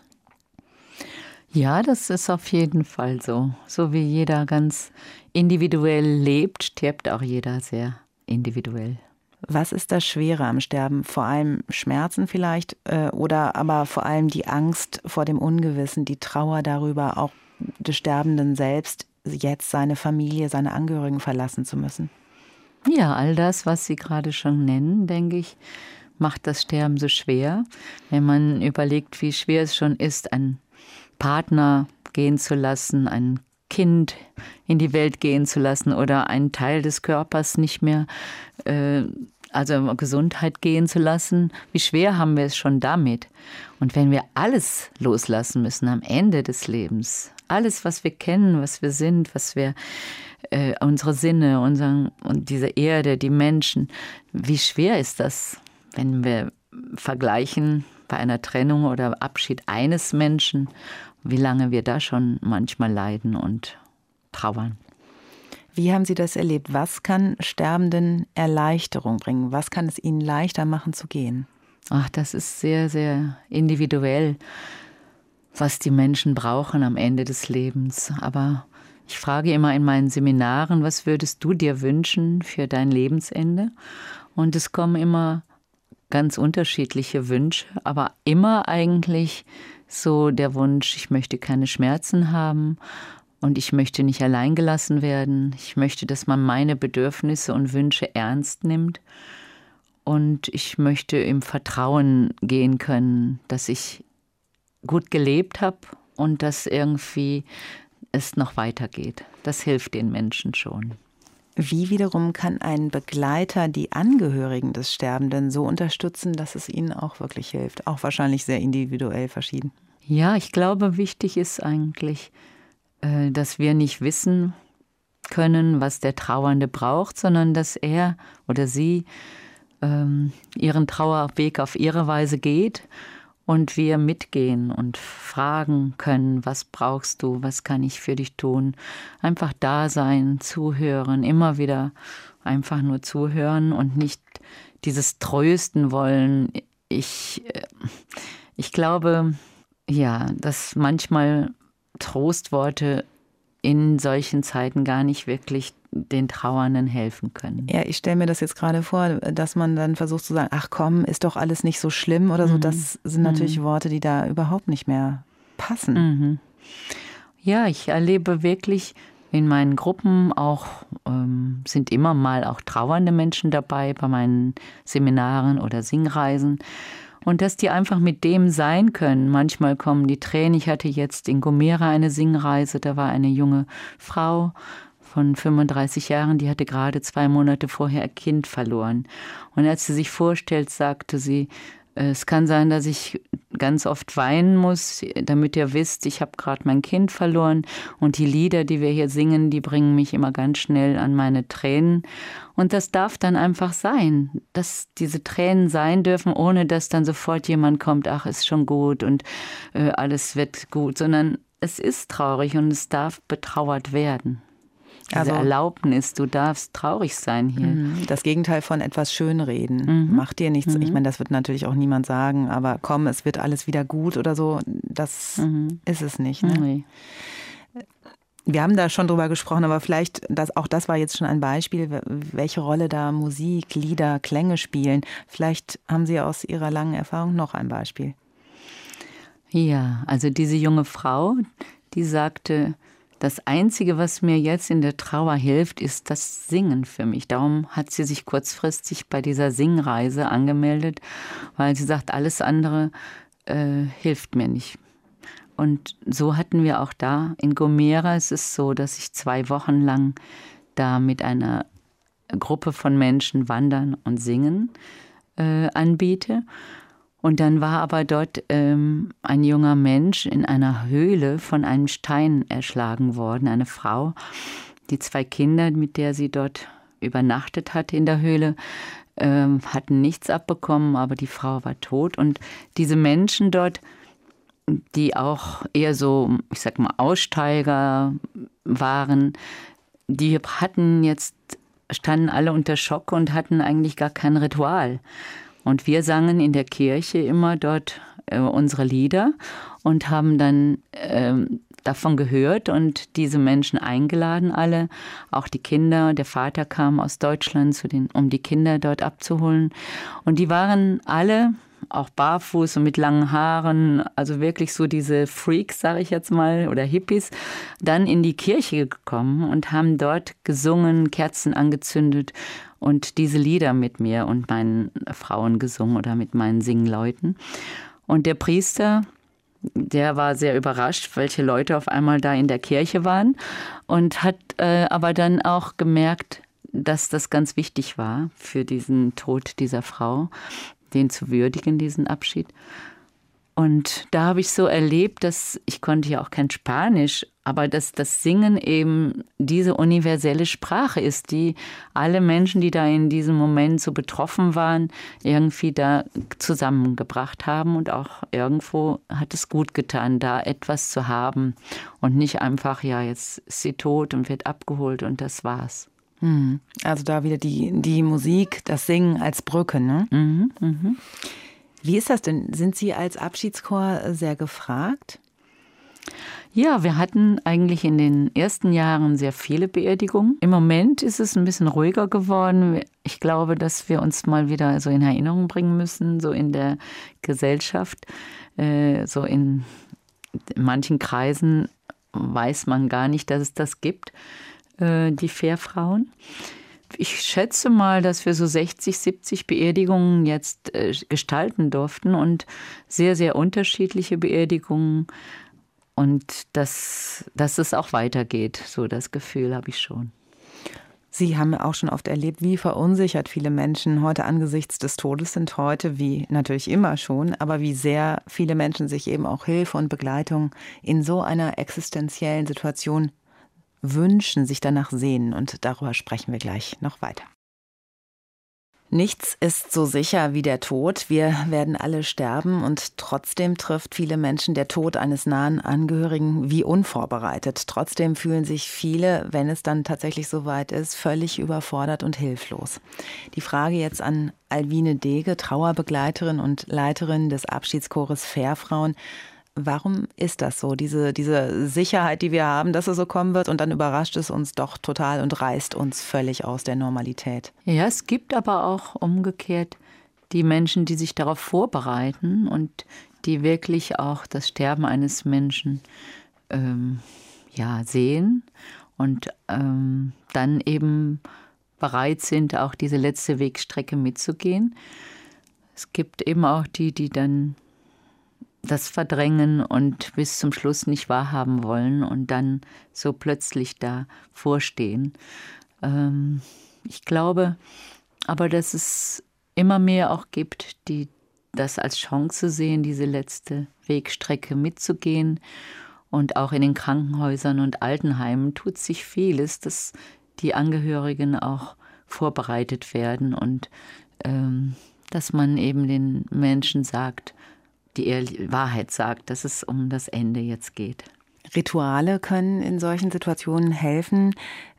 Ja, das ist auf jeden Fall so. So wie jeder ganz individuell lebt, stirbt auch jeder sehr individuell. Was ist das Schwere am Sterben? Vor allem Schmerzen vielleicht oder aber vor allem die Angst vor dem Ungewissen, die Trauer darüber, auch des Sterbenden selbst jetzt seine Familie, seine Angehörigen verlassen zu müssen? Ja, all das, was Sie gerade schon nennen, denke ich, macht das Sterben so schwer. Wenn man überlegt, wie schwer es schon ist, einen Partner gehen zu lassen, ein Kind in die Welt gehen zu lassen oder einen Teil des Körpers nicht mehr also Gesundheit gehen zu lassen, wie schwer haben wir es schon damit? Und wenn wir alles loslassen müssen am Ende des Lebens, alles, was wir kennen, was wir sind, was wir, unsere Sinne, und diese Erde, die Menschen, wie schwer ist das, wenn wir vergleichen bei einer Trennung oder Abschied eines Menschen, wie lange wir da schon manchmal leiden und trauern. Wie haben Sie das erlebt? Was kann Sterbenden Erleichterung bringen? Was kann es ihnen leichter machen zu gehen? Ach, das ist sehr, sehr individuell, was die Menschen brauchen am Ende des Lebens. Aber ich frage immer in meinen Seminaren, was würdest du dir wünschen für dein Lebensende? Und es kommen immer ganz unterschiedliche Wünsche, aber immer eigentlich so der Wunsch, ich möchte keine Schmerzen haben. Und ich möchte nicht allein gelassen werden. Ich möchte, dass man meine Bedürfnisse und Wünsche ernst nimmt. Und ich möchte im Vertrauen gehen können, dass ich gut gelebt habe und dass irgendwie es noch weitergeht. Das hilft den Menschen schon. Wie wiederum kann ein Begleiter die Angehörigen des Sterbenden so unterstützen, dass es ihnen auch wirklich hilft? Auch wahrscheinlich sehr individuell verschieden. Ja, ich glaube, wichtig ist eigentlich, dass wir nicht wissen können, was der Trauernde braucht, sondern dass er oder sie ihren Trauerweg auf ihre Weise geht und wir mitgehen und fragen können, was brauchst du, was kann ich für dich tun? Einfach da sein, zuhören, immer wieder einfach nur zuhören und nicht dieses Trösten wollen. Ich glaube, ja, dass manchmal Trostworte in solchen Zeiten gar nicht wirklich den Trauernden helfen können. Ja, ich stelle mir das jetzt gerade vor, dass man dann versucht zu sagen, ach komm, ist doch alles nicht so schlimm oder so. Das sind natürlich Worte, die da überhaupt nicht mehr passen. Ja, ich erlebe wirklich in meinen Gruppen auch, sind immer mal auch trauernde Menschen dabei, bei meinen Seminaren oder Singreisen. Und dass die einfach mit dem sein können. Manchmal kommen die Tränen. Ich hatte jetzt in Gomera eine Singreise, da war eine junge Frau von 35 Jahren, die hatte gerade 2 Monate vorher ein Kind verloren. Und als sie sich vorstellt, sagte sie, es kann sein, dass ich ganz oft weinen muss, damit ihr wisst, ich habe gerade mein Kind verloren. Und die Lieder, die wir hier singen, die bringen mich immer ganz schnell an meine Tränen. Und das darf dann einfach sein, dass diese Tränen sein dürfen, ohne dass dann sofort jemand kommt, ach, ist schon gut und alles wird gut, sondern es ist traurig und es darf betrauert werden. Diese Erlaubnis, du darfst traurig sein hier. Das Gegenteil von etwas schönreden. Mach dir nichts. Ich meine, das wird natürlich auch niemand sagen, aber komm, es wird alles wieder gut oder so. Das ist es nicht. Ne? Nee. Wir haben da schon drüber gesprochen, aber vielleicht, auch das war jetzt schon ein Beispiel, welche Rolle da Musik, Lieder, Klänge spielen. Vielleicht haben Sie aus Ihrer langen Erfahrung noch ein Beispiel. Ja, also diese junge Frau, die sagte, das Einzige, was mir jetzt in der Trauer hilft, ist das Singen für mich. Darum hat sie sich kurzfristig bei dieser Singreise angemeldet, weil sie sagt, alles andere hilft mir nicht. Und so hatten wir auch da in Gomera, es ist so, dass ich 2 Wochen lang da mit einer Gruppe von Menschen wandern und singen anbiete. Und dann war aber dort ein junger Mensch in einer Höhle von einem Stein erschlagen worden, eine Frau. Die 2 Kinder, mit der sie dort übernachtet hatte in der Höhle, hatten nichts abbekommen, aber die Frau war tot. Und diese Menschen dort, die auch eher so, ich sag mal, Aussteiger waren, die standen alle unter Schock und hatten eigentlich gar kein Ritual. Und wir sangen in der Kirche immer dort unsere Lieder und haben dann davon gehört und diese Menschen eingeladen, alle, auch die Kinder. Der Vater kam aus Deutschland, um die Kinder dort abzuholen. Und die waren alle auch barfuß und mit langen Haaren, also wirklich so diese Freaks, sage ich jetzt mal, oder Hippies, dann in die Kirche gekommen und haben dort gesungen, Kerzen angezündet und diese Lieder mit mir und meinen Frauen gesungen oder mit meinen Singleuten. Und der Priester, der war sehr überrascht, welche Leute auf einmal da in der Kirche waren und hat aber dann auch gemerkt, dass das ganz wichtig war für diesen Tod dieser Frau, den zu würdigen, diesen Abschied. Und da habe ich so erlebt, dass ich konnte ja auch kein Spanisch, aber dass das Singen eben diese universelle Sprache ist, die alle Menschen, die da in diesem Moment so betroffen waren, irgendwie da zusammengebracht haben. Und auch irgendwo hat es gut getan, da etwas zu haben und nicht einfach, ja, jetzt ist sie tot und wird abgeholt und das war's. Also da wieder die Musik, das Singen als Brücke, ne? Wie ist das denn? Sind Sie als Abschiedschor sehr gefragt? Ja, wir hatten eigentlich in den ersten Jahren sehr viele Beerdigungen. Im Moment ist es ein bisschen ruhiger geworden. Ich glaube, dass wir uns mal wieder so in Erinnerung bringen müssen, so in der Gesellschaft. So in manchen Kreisen weiß man gar nicht, dass es das gibt, die Fährfrauen. Ich schätze mal, dass wir so 60, 70 Beerdigungen jetzt gestalten durften und sehr, sehr unterschiedliche Beerdigungen und dass es auch weitergeht. So das Gefühl habe ich schon. Sie haben auch schon oft erlebt, wie verunsichert viele Menschen heute angesichts des Todes sind heute, wie natürlich immer schon, aber wie sehr viele Menschen sich eben auch Hilfe und Begleitung in so einer existenziellen Situation wünschen, sich danach sehnen. Und darüber sprechen wir gleich noch weiter. Nichts ist so sicher wie der Tod. Wir werden alle sterben und trotzdem trifft viele Menschen der Tod eines nahen Angehörigen wie unvorbereitet. Trotzdem fühlen sich viele, wenn es dann tatsächlich soweit ist, völlig überfordert und hilflos. Die Frage jetzt an Alwine Dege, Trauerbegleiterin und Leiterin des Abschiedschores Fährfrauen. Warum ist das so, diese Sicherheit, die wir haben, dass es so kommen wird und dann überrascht es uns doch total und reißt uns völlig aus der Normalität? Ja, es gibt aber auch umgekehrt die Menschen, die sich darauf vorbereiten und die wirklich auch das Sterben eines Menschen sehen und dann eben bereit sind, auch diese letzte Wegstrecke mitzugehen. Es gibt eben auch die dann das verdrängen und bis zum Schluss nicht wahrhaben wollen und dann so plötzlich da vorstehen. Ich glaube aber, dass es immer mehr auch gibt, die das als Chance sehen, diese letzte Wegstrecke mitzugehen. Und auch in den Krankenhäusern und Altenheimen tut sich vieles, dass die Angehörigen auch vorbereitet werden und dass man eben den Menschen sagt, die Wahrheit sagt, dass es um das Ende jetzt geht. Rituale können in solchen Situationen helfen.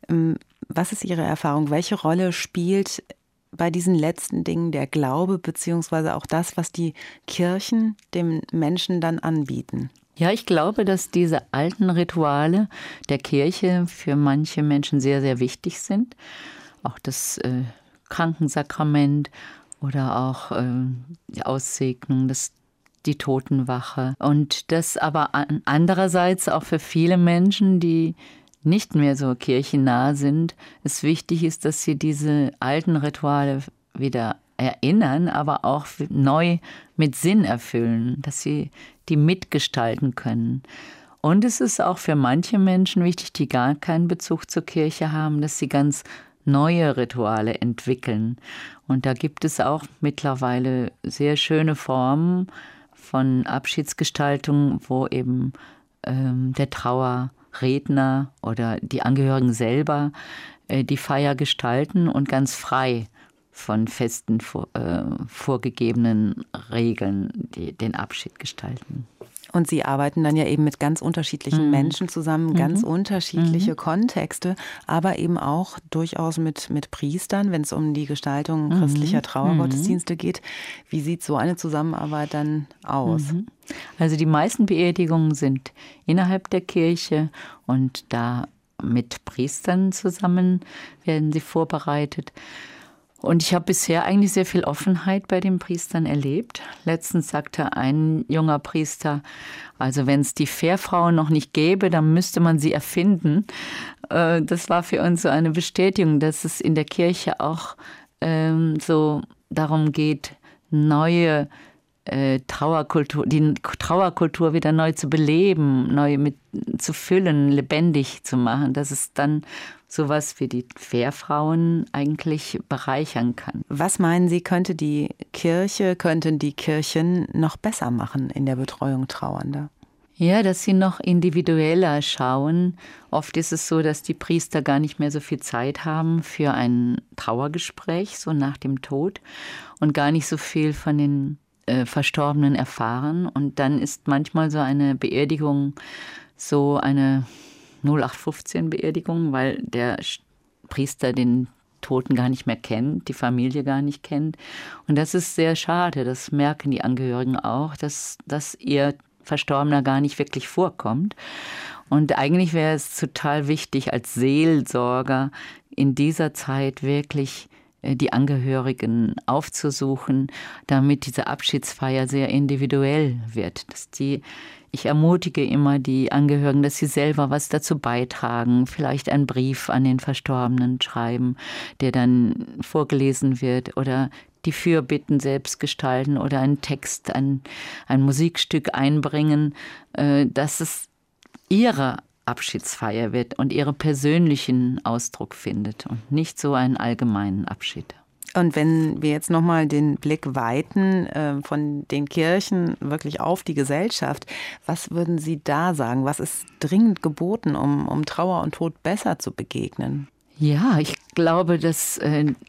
Was ist Ihre Erfahrung? Welche Rolle spielt bei diesen letzten Dingen der Glaube beziehungsweise auch das, was die Kirchen dem Menschen dann anbieten? Ja, ich glaube, dass diese alten Rituale der Kirche für manche Menschen sehr, sehr wichtig sind. Auch das Krankensakrament oder auch die Aussegnung, die Totenwache. Und das aber andererseits auch für viele Menschen, die nicht mehr so kirchennah sind, es wichtig ist, dass sie diese alten Rituale wieder erinnern, aber auch neu mit Sinn erfüllen, dass sie die mitgestalten können. Und es ist auch für manche Menschen wichtig, die gar keinen Bezug zur Kirche haben, dass sie ganz neue Rituale entwickeln. Und da gibt es auch mittlerweile sehr schöne Formen von Abschiedsgestaltung, wo eben der Trauerredner oder die Angehörigen selber die Feier gestalten und ganz frei von festen vorgegebenen Regeln den Abschied gestalten. Und Sie arbeiten dann ja eben mit ganz unterschiedlichen Menschen zusammen, ganz unterschiedliche Kontexte, aber eben auch durchaus mit Priestern, wenn es um die Gestaltung christlicher Trauergottesdienste geht. Wie sieht so eine Zusammenarbeit dann aus? Also die meisten Beerdigungen sind innerhalb der Kirche und da mit Priestern zusammen werden sie vorbereitet. Und ich habe bisher eigentlich sehr viel Offenheit bei den Priestern erlebt. Letztens sagte ein junger Priester, also wenn es die Fährfrauen noch nicht gäbe, dann müsste man sie erfinden. Das war für uns so eine Bestätigung, dass es in der Kirche auch so darum geht, neue Trauerkultur, die Trauerkultur wieder neu zu beleben, neu mit zu füllen, lebendig zu machen, dass es dann sowas wie die Fährfrauen eigentlich bereichern kann. Was meinen Sie, könnten die Kirchen noch besser machen in der Betreuung Trauernder? Ja, dass sie noch individueller schauen. Oft ist es so, dass die Priester gar nicht mehr so viel Zeit haben für ein Trauergespräch, so nach dem Tod, und gar nicht so viel von den Verstorbenen erfahren. Und dann ist manchmal so eine Beerdigung so eine 0815-Beerdigung, weil der Priester den Toten gar nicht mehr kennt, die Familie gar nicht kennt. Und das ist sehr schade, das merken die Angehörigen auch, dass ihr Verstorbener gar nicht wirklich vorkommt. Und eigentlich wäre es total wichtig, als Seelsorger in dieser Zeit wirklich die Angehörigen aufzusuchen, damit diese Abschiedsfeier sehr individuell wird. Ich ermutige immer die Angehörigen, dass sie selber was dazu beitragen, vielleicht einen Brief an den Verstorbenen schreiben, der dann vorgelesen wird, oder die Fürbitten selbst gestalten oder einen Text, ein Musikstück einbringen, dass es ihre Abschiedsfeier wird und ihren persönlichen Ausdruck findet und nicht so einen allgemeinen Abschied. Und wenn wir jetzt nochmal den Blick weiten von den Kirchen wirklich auf die Gesellschaft, was würden Sie da sagen? Was ist dringend geboten, um Trauer und Tod besser zu begegnen? Ja, ich glaube, dass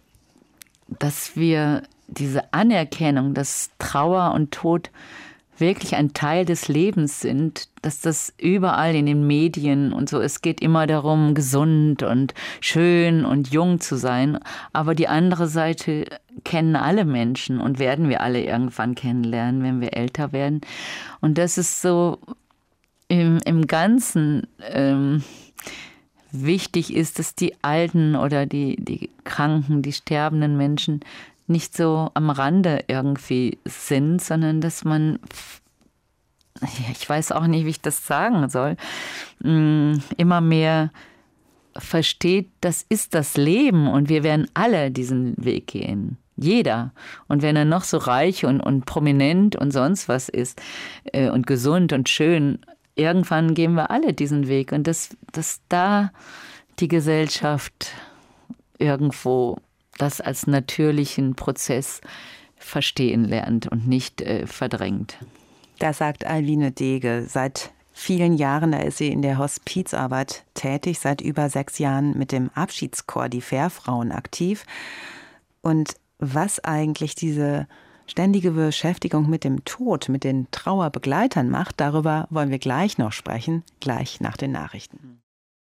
wir diese Anerkennung, dass Trauer und Tod wirklich ein Teil des Lebens sind, dass das überall in den Medien und so, es geht immer darum, gesund und schön und jung zu sein, aber die andere Seite kennen alle Menschen und werden wir alle irgendwann kennenlernen, wenn wir älter werden. Und das ist so im Ganzen wichtig ist, dass die Alten oder die Kranken, die sterbenden Menschen nicht so am Rande irgendwie sind, sondern dass man, ich weiß auch nicht, wie ich das sagen soll, immer mehr versteht, das ist das Leben und wir werden alle diesen Weg gehen. Jeder. Und wenn er noch so reich und prominent und sonst was ist und gesund und schön, irgendwann gehen wir alle diesen Weg. Und dass da die Gesellschaft irgendwo das als natürlichen Prozess verstehen lernt und nicht verdrängt. Das sagt Alwine Dege. Seit vielen Jahren, da ist sie in der Hospizarbeit tätig, seit über 6 Jahren mit dem Abschiedschor Die Fährfrauen aktiv. Und was eigentlich diese ständige Beschäftigung mit dem Tod, mit den Trauerbegleitern macht, darüber wollen wir gleich noch sprechen, gleich nach den Nachrichten.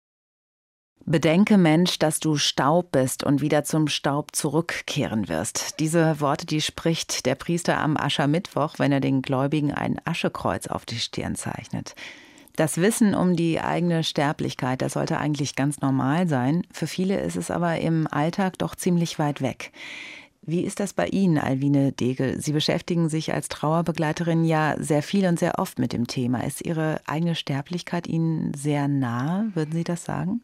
Bedenke, Mensch, dass du Staub bist und wieder zum Staub zurückkehren wirst. Diese Worte, die spricht der Priester am Aschermittwoch, wenn er den Gläubigen ein Aschekreuz auf die Stirn zeichnet. Das Wissen um die eigene Sterblichkeit, das sollte eigentlich ganz normal sein. Für viele ist es aber im Alltag doch ziemlich weit weg. Wie ist das bei Ihnen, Alwine Dege? Sie beschäftigen sich als Trauerbegleiterin ja sehr viel und sehr oft mit dem Thema. Ist Ihre eigene Sterblichkeit Ihnen sehr nahe, würden Sie das sagen?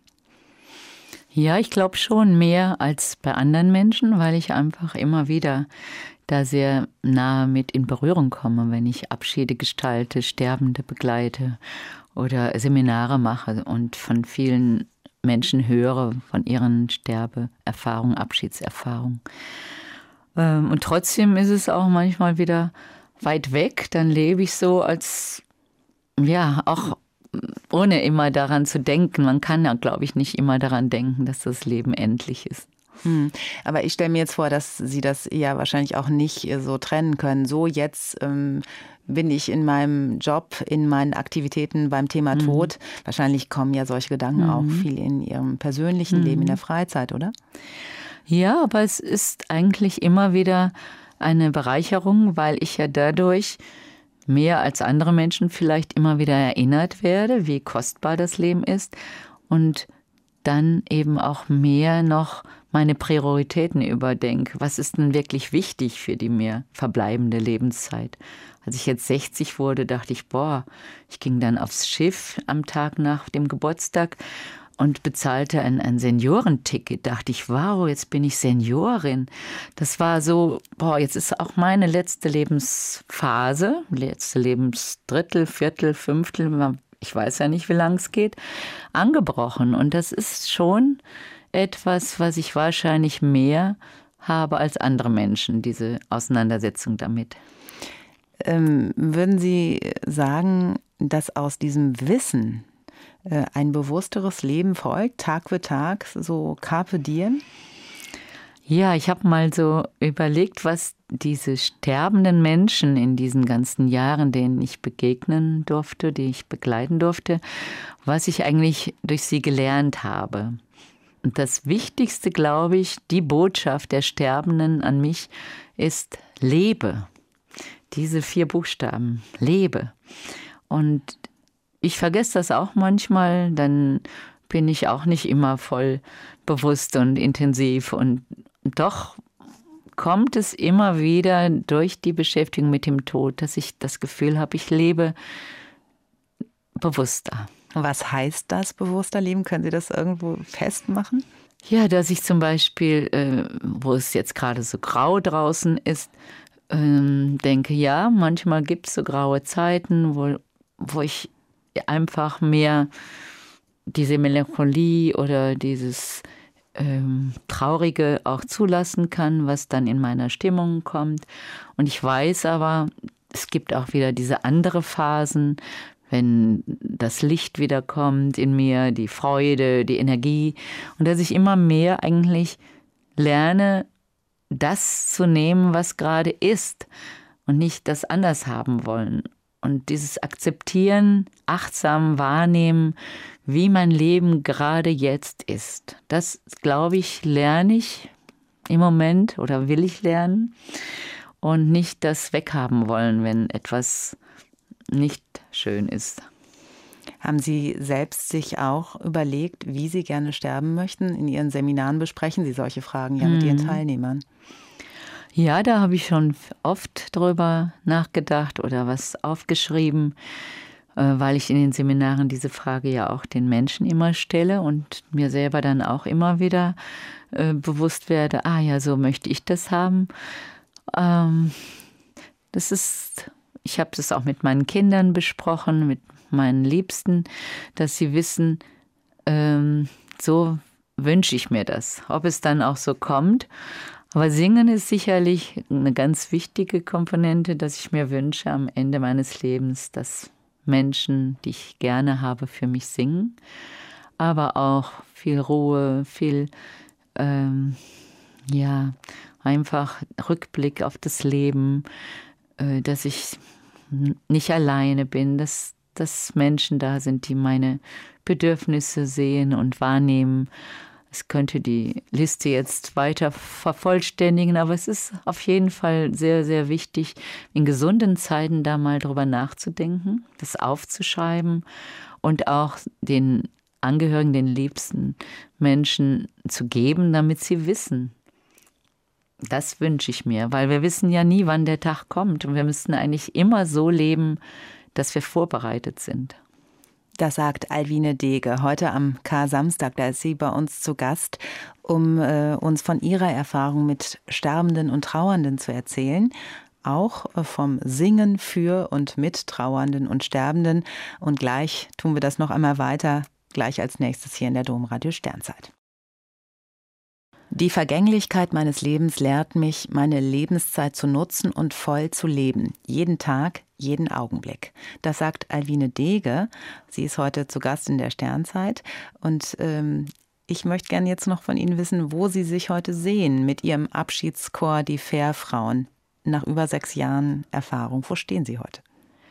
Ja, ich glaube schon mehr als bei anderen Menschen, weil ich einfach immer wieder da sehr nahe mit in Berührung komme, wenn ich Abschiede gestalte, Sterbende begleite oder Seminare mache und von vielen Menschen höre, von ihren Sterbeerfahrungen, Abschiedserfahrungen. Und trotzdem ist es auch manchmal wieder weit weg. Dann lebe ich so als, ja, auch ohne immer daran zu denken. Man kann ja, glaube ich, nicht immer daran denken, dass das Leben endlich ist. Aber ich stelle mir jetzt vor, dass Sie das ja wahrscheinlich auch nicht so trennen können. So, jetzt bin ich in meinem Job, in meinen Aktivitäten beim Thema Tod. Wahrscheinlich kommen ja solche Gedanken auch viel in Ihrem persönlichen Leben, in der Freizeit, oder? Ja, aber es ist eigentlich immer wieder eine Bereicherung, weil ich ja dadurch mehr als andere Menschen vielleicht immer wieder erinnert werde, wie kostbar das Leben ist und dann eben auch mehr noch meine Prioritäten überdenke. Was ist denn wirklich wichtig für die mir verbleibende Lebenszeit? Als ich jetzt 60 wurde, dachte ich, ich ging dann aufs Schiff am Tag nach dem Geburtstag und bezahlte ein Seniorenticket. Dachte ich, wow, jetzt bin ich Seniorin. Das war so, jetzt ist auch meine letzte Lebensphase, letzte Lebensdrittel, Viertel, Fünftel. ich weiß ja nicht, wie lang es geht, angebrochen. Und das ist schon etwas, was ich wahrscheinlich mehr habe als andere Menschen, diese Auseinandersetzung damit. Würden Sie sagen, dass aus diesem Wissen ein bewussteres Leben folgt, Tag für Tag, so Carpe Diem? Ja, ich habe mal so überlegt, was diese sterbenden Menschen in diesen ganzen Jahren, denen ich begegnen durfte, die ich begleiten durfte, was ich eigentlich durch sie gelernt habe. Und das Wichtigste, glaube ich, die Botschaft der Sterbenden an mich ist: lebe. Diese 4 Buchstaben, lebe. Und ich vergesse das auch manchmal, dann bin ich auch nicht immer voll bewusst und intensiv. Und doch kommt es immer wieder durch die Beschäftigung mit dem Tod, dass ich das Gefühl habe, ich lebe bewusster. Was heißt das, bewusster Leben? Können Sie das irgendwo festmachen? Ja, dass ich zum Beispiel, wo es jetzt gerade so grau draußen ist, denke, ja, manchmal gibt es so graue Zeiten, wo ich einfach mehr diese Melancholie oder dieses Traurige auch zulassen kann, was dann in meiner Stimmung kommt. Und ich weiß aber, es gibt auch wieder diese andere Phasen, wenn das Licht wieder kommt in mir, die Freude, die Energie. Und dass ich immer mehr eigentlich lerne, das zu nehmen, was gerade ist und nicht das anders haben wollen. Und dieses Akzeptieren, achtsam wahrnehmen, wie mein Leben gerade jetzt ist. Das, glaube ich, lerne ich im Moment oder will ich lernen und nicht das weghaben wollen, wenn etwas nicht schön ist. Haben Sie selbst sich auch überlegt, wie Sie gerne sterben möchten? In Ihren Seminaren besprechen Sie solche Fragen ja mit Ihren Teilnehmern. Ja, da habe ich schon oft drüber nachgedacht oder was aufgeschrieben, weil ich in den Seminaren diese Frage ja auch den Menschen immer stelle und mir selber dann auch immer wieder bewusst werde, ja, so möchte ich das haben. Ich habe das auch mit meinen Kindern besprochen, mit meinen Liebsten, dass sie wissen, so wünsche ich mir das. Ob es dann auch so kommt. Aber Singen ist sicherlich eine ganz wichtige Komponente, dass ich mir wünsche am Ende meines Lebens, dass Menschen, die ich gerne habe, für mich singen. Aber auch viel Ruhe, viel einfach Rückblick auf das Leben, dass ich nicht alleine bin, dass Menschen da sind, die meine Bedürfnisse sehen und wahrnehmen. Es könnte die Liste jetzt weiter vervollständigen, aber es ist auf jeden Fall sehr, sehr wichtig, in gesunden Zeiten da mal drüber nachzudenken, das aufzuschreiben und auch den Angehörigen, den liebsten Menschen zu geben, damit sie wissen. Das wünsche ich mir, weil wir wissen ja nie, wann der Tag kommt und wir müssten eigentlich immer so leben, dass wir vorbereitet sind. Das sagt Alwine Dege heute am Kar-Samstag. Da ist sie bei uns zu Gast, um uns von ihrer Erfahrung mit Sterbenden und Trauernden zu erzählen. Auch vom Singen für und mit Trauernden und Sterbenden. Und gleich tun wir das noch einmal weiter, gleich als nächstes hier in der Domradio Sternzeit. Die Vergänglichkeit meines Lebens lehrt mich, meine Lebenszeit zu nutzen und voll zu leben. Jeden Tag, jeden Augenblick. Das sagt Alwine Dege. Sie ist heute zu Gast in der Sternzeit. Und ich möchte gerne jetzt noch von Ihnen wissen, wo Sie sich heute sehen mit Ihrem Abschiedschor Die Fährfrauen. Nach über 6 Jahren Erfahrung. Wo stehen Sie heute?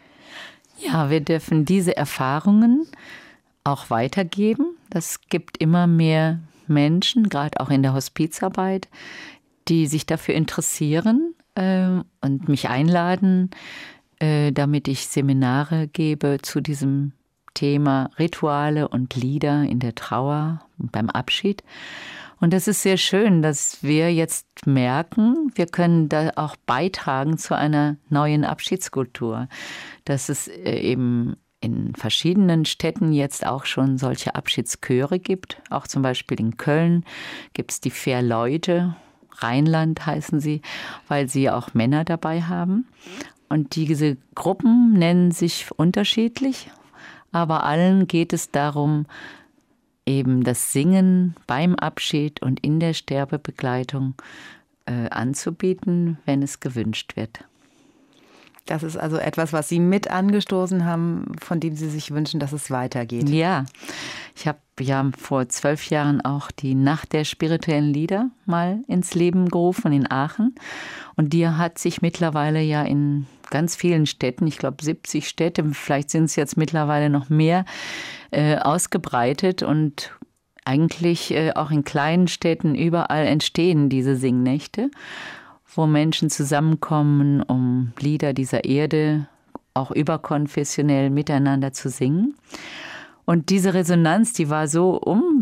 Ja, wir dürfen diese Erfahrungen auch weitergeben. Das gibt immer mehr Menschen, gerade auch in der Hospizarbeit, die sich dafür interessieren und mich einladen, damit ich Seminare gebe zu diesem Thema Rituale und Lieder in der Trauer und beim Abschied. Und das ist sehr schön, dass wir jetzt merken, wir können da auch beitragen zu einer neuen Abschiedskultur, dass es eben in verschiedenen Städten jetzt auch schon solche Abschiedschöre gibt. Auch zum Beispiel in Köln gibt es die Fährleute, Rheinland heißen sie, weil sie auch Männer dabei haben. Und diese Gruppen nennen sich unterschiedlich, aber allen geht es darum, eben das Singen beim Abschied und in der Sterbebegleitung anzubieten, wenn es gewünscht wird. Das ist also etwas, was Sie mit angestoßen haben, von dem Sie sich wünschen, dass es weitergeht. Ja, ich habe ja vor 12 Jahren auch die Nacht der spirituellen Lieder mal ins Leben gerufen in Aachen. Und die hat sich mittlerweile ja in ganz vielen Städten, ich glaube 70 Städte, vielleicht sind es jetzt mittlerweile noch mehr, ausgebreitet. Und eigentlich auch in kleinen Städten überall entstehen diese Singnächte, wo Menschen zusammenkommen, um Lieder dieser Erde auch überkonfessionell miteinander zu singen. Und diese Resonanz, die war so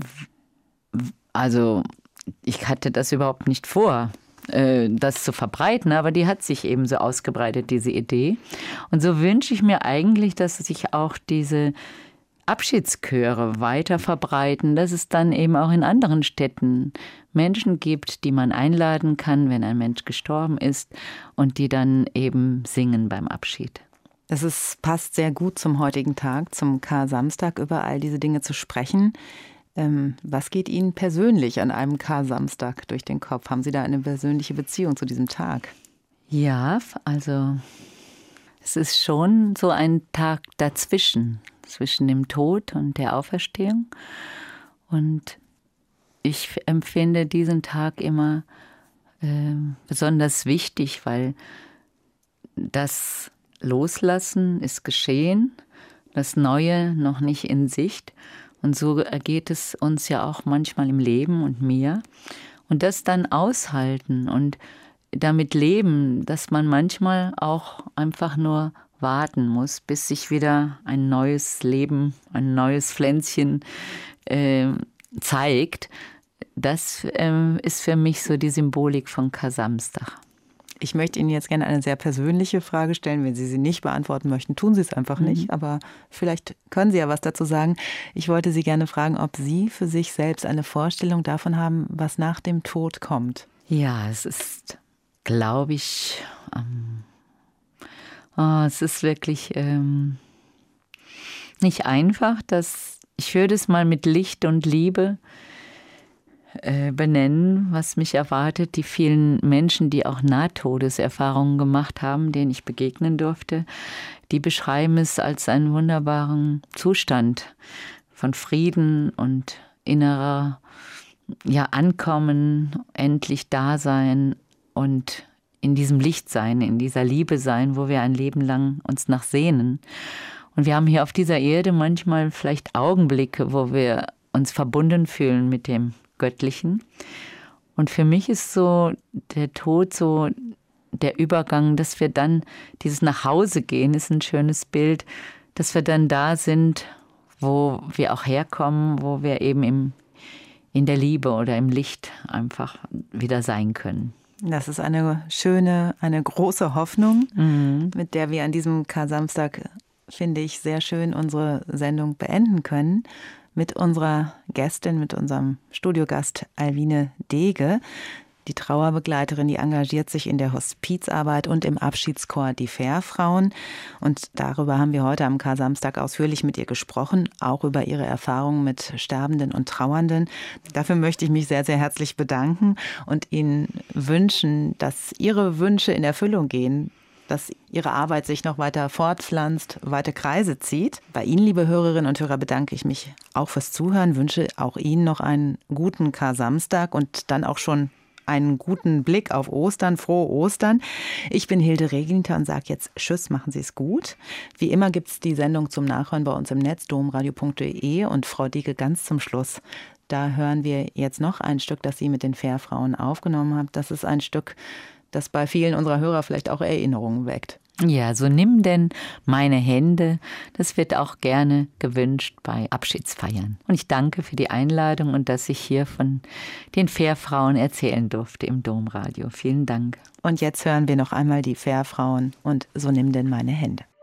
also ich hatte das überhaupt nicht vor, das zu verbreiten, aber die hat sich eben so ausgebreitet, diese Idee. Und so wünsche ich mir eigentlich, dass sich auch diese Abschiedschöre weiter verbreiten, dass es dann eben auch in anderen Städten Menschen gibt, die man einladen kann, wenn ein Mensch gestorben ist und die dann eben singen beim Abschied. Passt sehr gut zum heutigen Tag, zum Kar-Samstag, über all diese Dinge zu sprechen. Was geht Ihnen persönlich an einem Kar-Samstag durch den Kopf? Haben Sie da eine persönliche Beziehung zu diesem Tag? Ja, also es ist schon so ein Tag dazwischen, zwischen dem Tod und der Auferstehung. Und ich empfinde diesen Tag immer besonders wichtig, weil das Loslassen ist geschehen, das Neue noch nicht in Sicht. Und so ergeht es uns ja auch manchmal im Leben und mir. Und das dann aushalten und damit leben, dass man manchmal auch einfach nur warten muss, bis sich wieder ein neues Leben, ein neues Pflänzchen zeigt. Das ist für mich so die Symbolik von Kar-Samstag. Ich möchte Ihnen jetzt gerne eine sehr persönliche Frage stellen. Wenn Sie sie nicht beantworten möchten, tun Sie es einfach nicht. Aber vielleicht können Sie ja was dazu sagen. Ich wollte Sie gerne fragen, ob Sie für sich selbst eine Vorstellung davon haben, was nach dem Tod kommt. Ja, es ist, glaube ich, es ist wirklich nicht einfach. Ich würde es mal mit Licht und Liebe benennen, was mich erwartet. Die vielen Menschen, die auch Nahtodeserfahrungen gemacht haben, denen ich begegnen durfte, die beschreiben es als einen wunderbaren Zustand von Frieden und innerer Ankommen, endlich Dasein und in diesem Licht sein, in dieser Liebe sein, wo wir ein Leben lang uns nach sehnen. Und wir haben hier auf dieser Erde manchmal vielleicht Augenblicke, wo wir uns verbunden fühlen mit dem Göttlichen. Und für mich ist so der Tod so der Übergang, dass wir dann dieses Nachhause gehen, ist ein schönes Bild, dass wir dann da sind, wo wir auch herkommen, wo wir eben in der Liebe oder im Licht einfach wieder sein können. Das ist eine große Hoffnung, mit der wir an diesem Kar-Samstag, finde ich, sehr schön unsere Sendung beenden können. Mit unserer Gästin, mit unserem Studiogast Alwine Dege, die Trauerbegleiterin, die engagiert sich in der Hospizarbeit und im Abschiedschor Die Fährfrauen. Und darüber haben wir heute am Kar-Samstag ausführlich mit ihr gesprochen, auch über ihre Erfahrungen mit Sterbenden und Trauernden. Dafür möchte ich mich sehr, sehr herzlich bedanken und Ihnen wünschen, dass Ihre Wünsche in Erfüllung gehen, dass Ihre Arbeit sich noch weiter fortpflanzt, weite Kreise zieht. Bei Ihnen, liebe Hörerinnen und Hörer, bedanke ich mich auch fürs Zuhören, wünsche auch Ihnen noch einen guten Kar-Samstag und dann auch schon einen guten Blick auf Ostern, frohe Ostern. Ich bin Hilde Regeniter und sage jetzt Tschüss, machen Sie es gut. Wie immer gibt es die Sendung zum Nachhören bei uns im Netz, domradio.de, und Frau Dege ganz zum Schluss. Da hören wir jetzt noch ein Stück, das sie mit den Fährfrauen aufgenommen hat. Das ist ein Stück, das bei vielen unserer Hörer vielleicht auch Erinnerungen weckt. Ja, so nimm denn meine Hände. Das wird auch gerne gewünscht bei Abschiedsfeiern. Und ich danke für die Einladung und dass ich hier von den Fährfrauen erzählen durfte im Domradio. Vielen Dank. Und jetzt hören wir noch einmal die Fährfrauen und so nimm denn meine Hände.